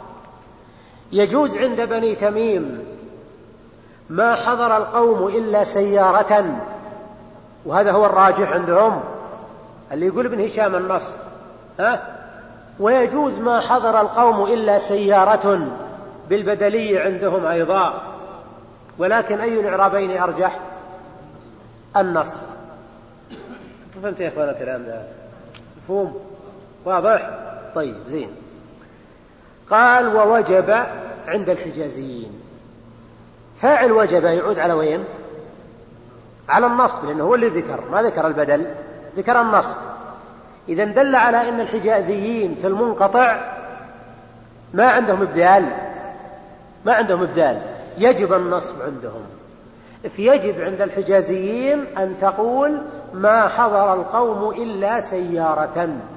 يجوز عند بني تميم ما حضر القوم إلا سيارة، وهذا هو الراجح عندهم اللي يقول ابن هشام النصب. ها ويجوز ما حضر القوم إلا سيارة، بالبدلية عندهم أيضا، ولكن أي الإعرابين أرجح؟ النصب. أنتم فهمتوا يا أخوانا الكلام ده؟ مفهوم؟ واضح؟ طيب زين. قال ووجب عند الحجازيين. فاعل وجب يعود على وين؟ على النصب، لأنه هو اللي ذكر، ما ذكر البدل، ذكر النصب. إذا دل على أن الحجازيين في المنقطع ما عندهم إبدال، ما عندهم إبدال، يجب النصب عندهم. فيجب عند الحجازيين أن تقول ما حضر القوم إلا سيارة،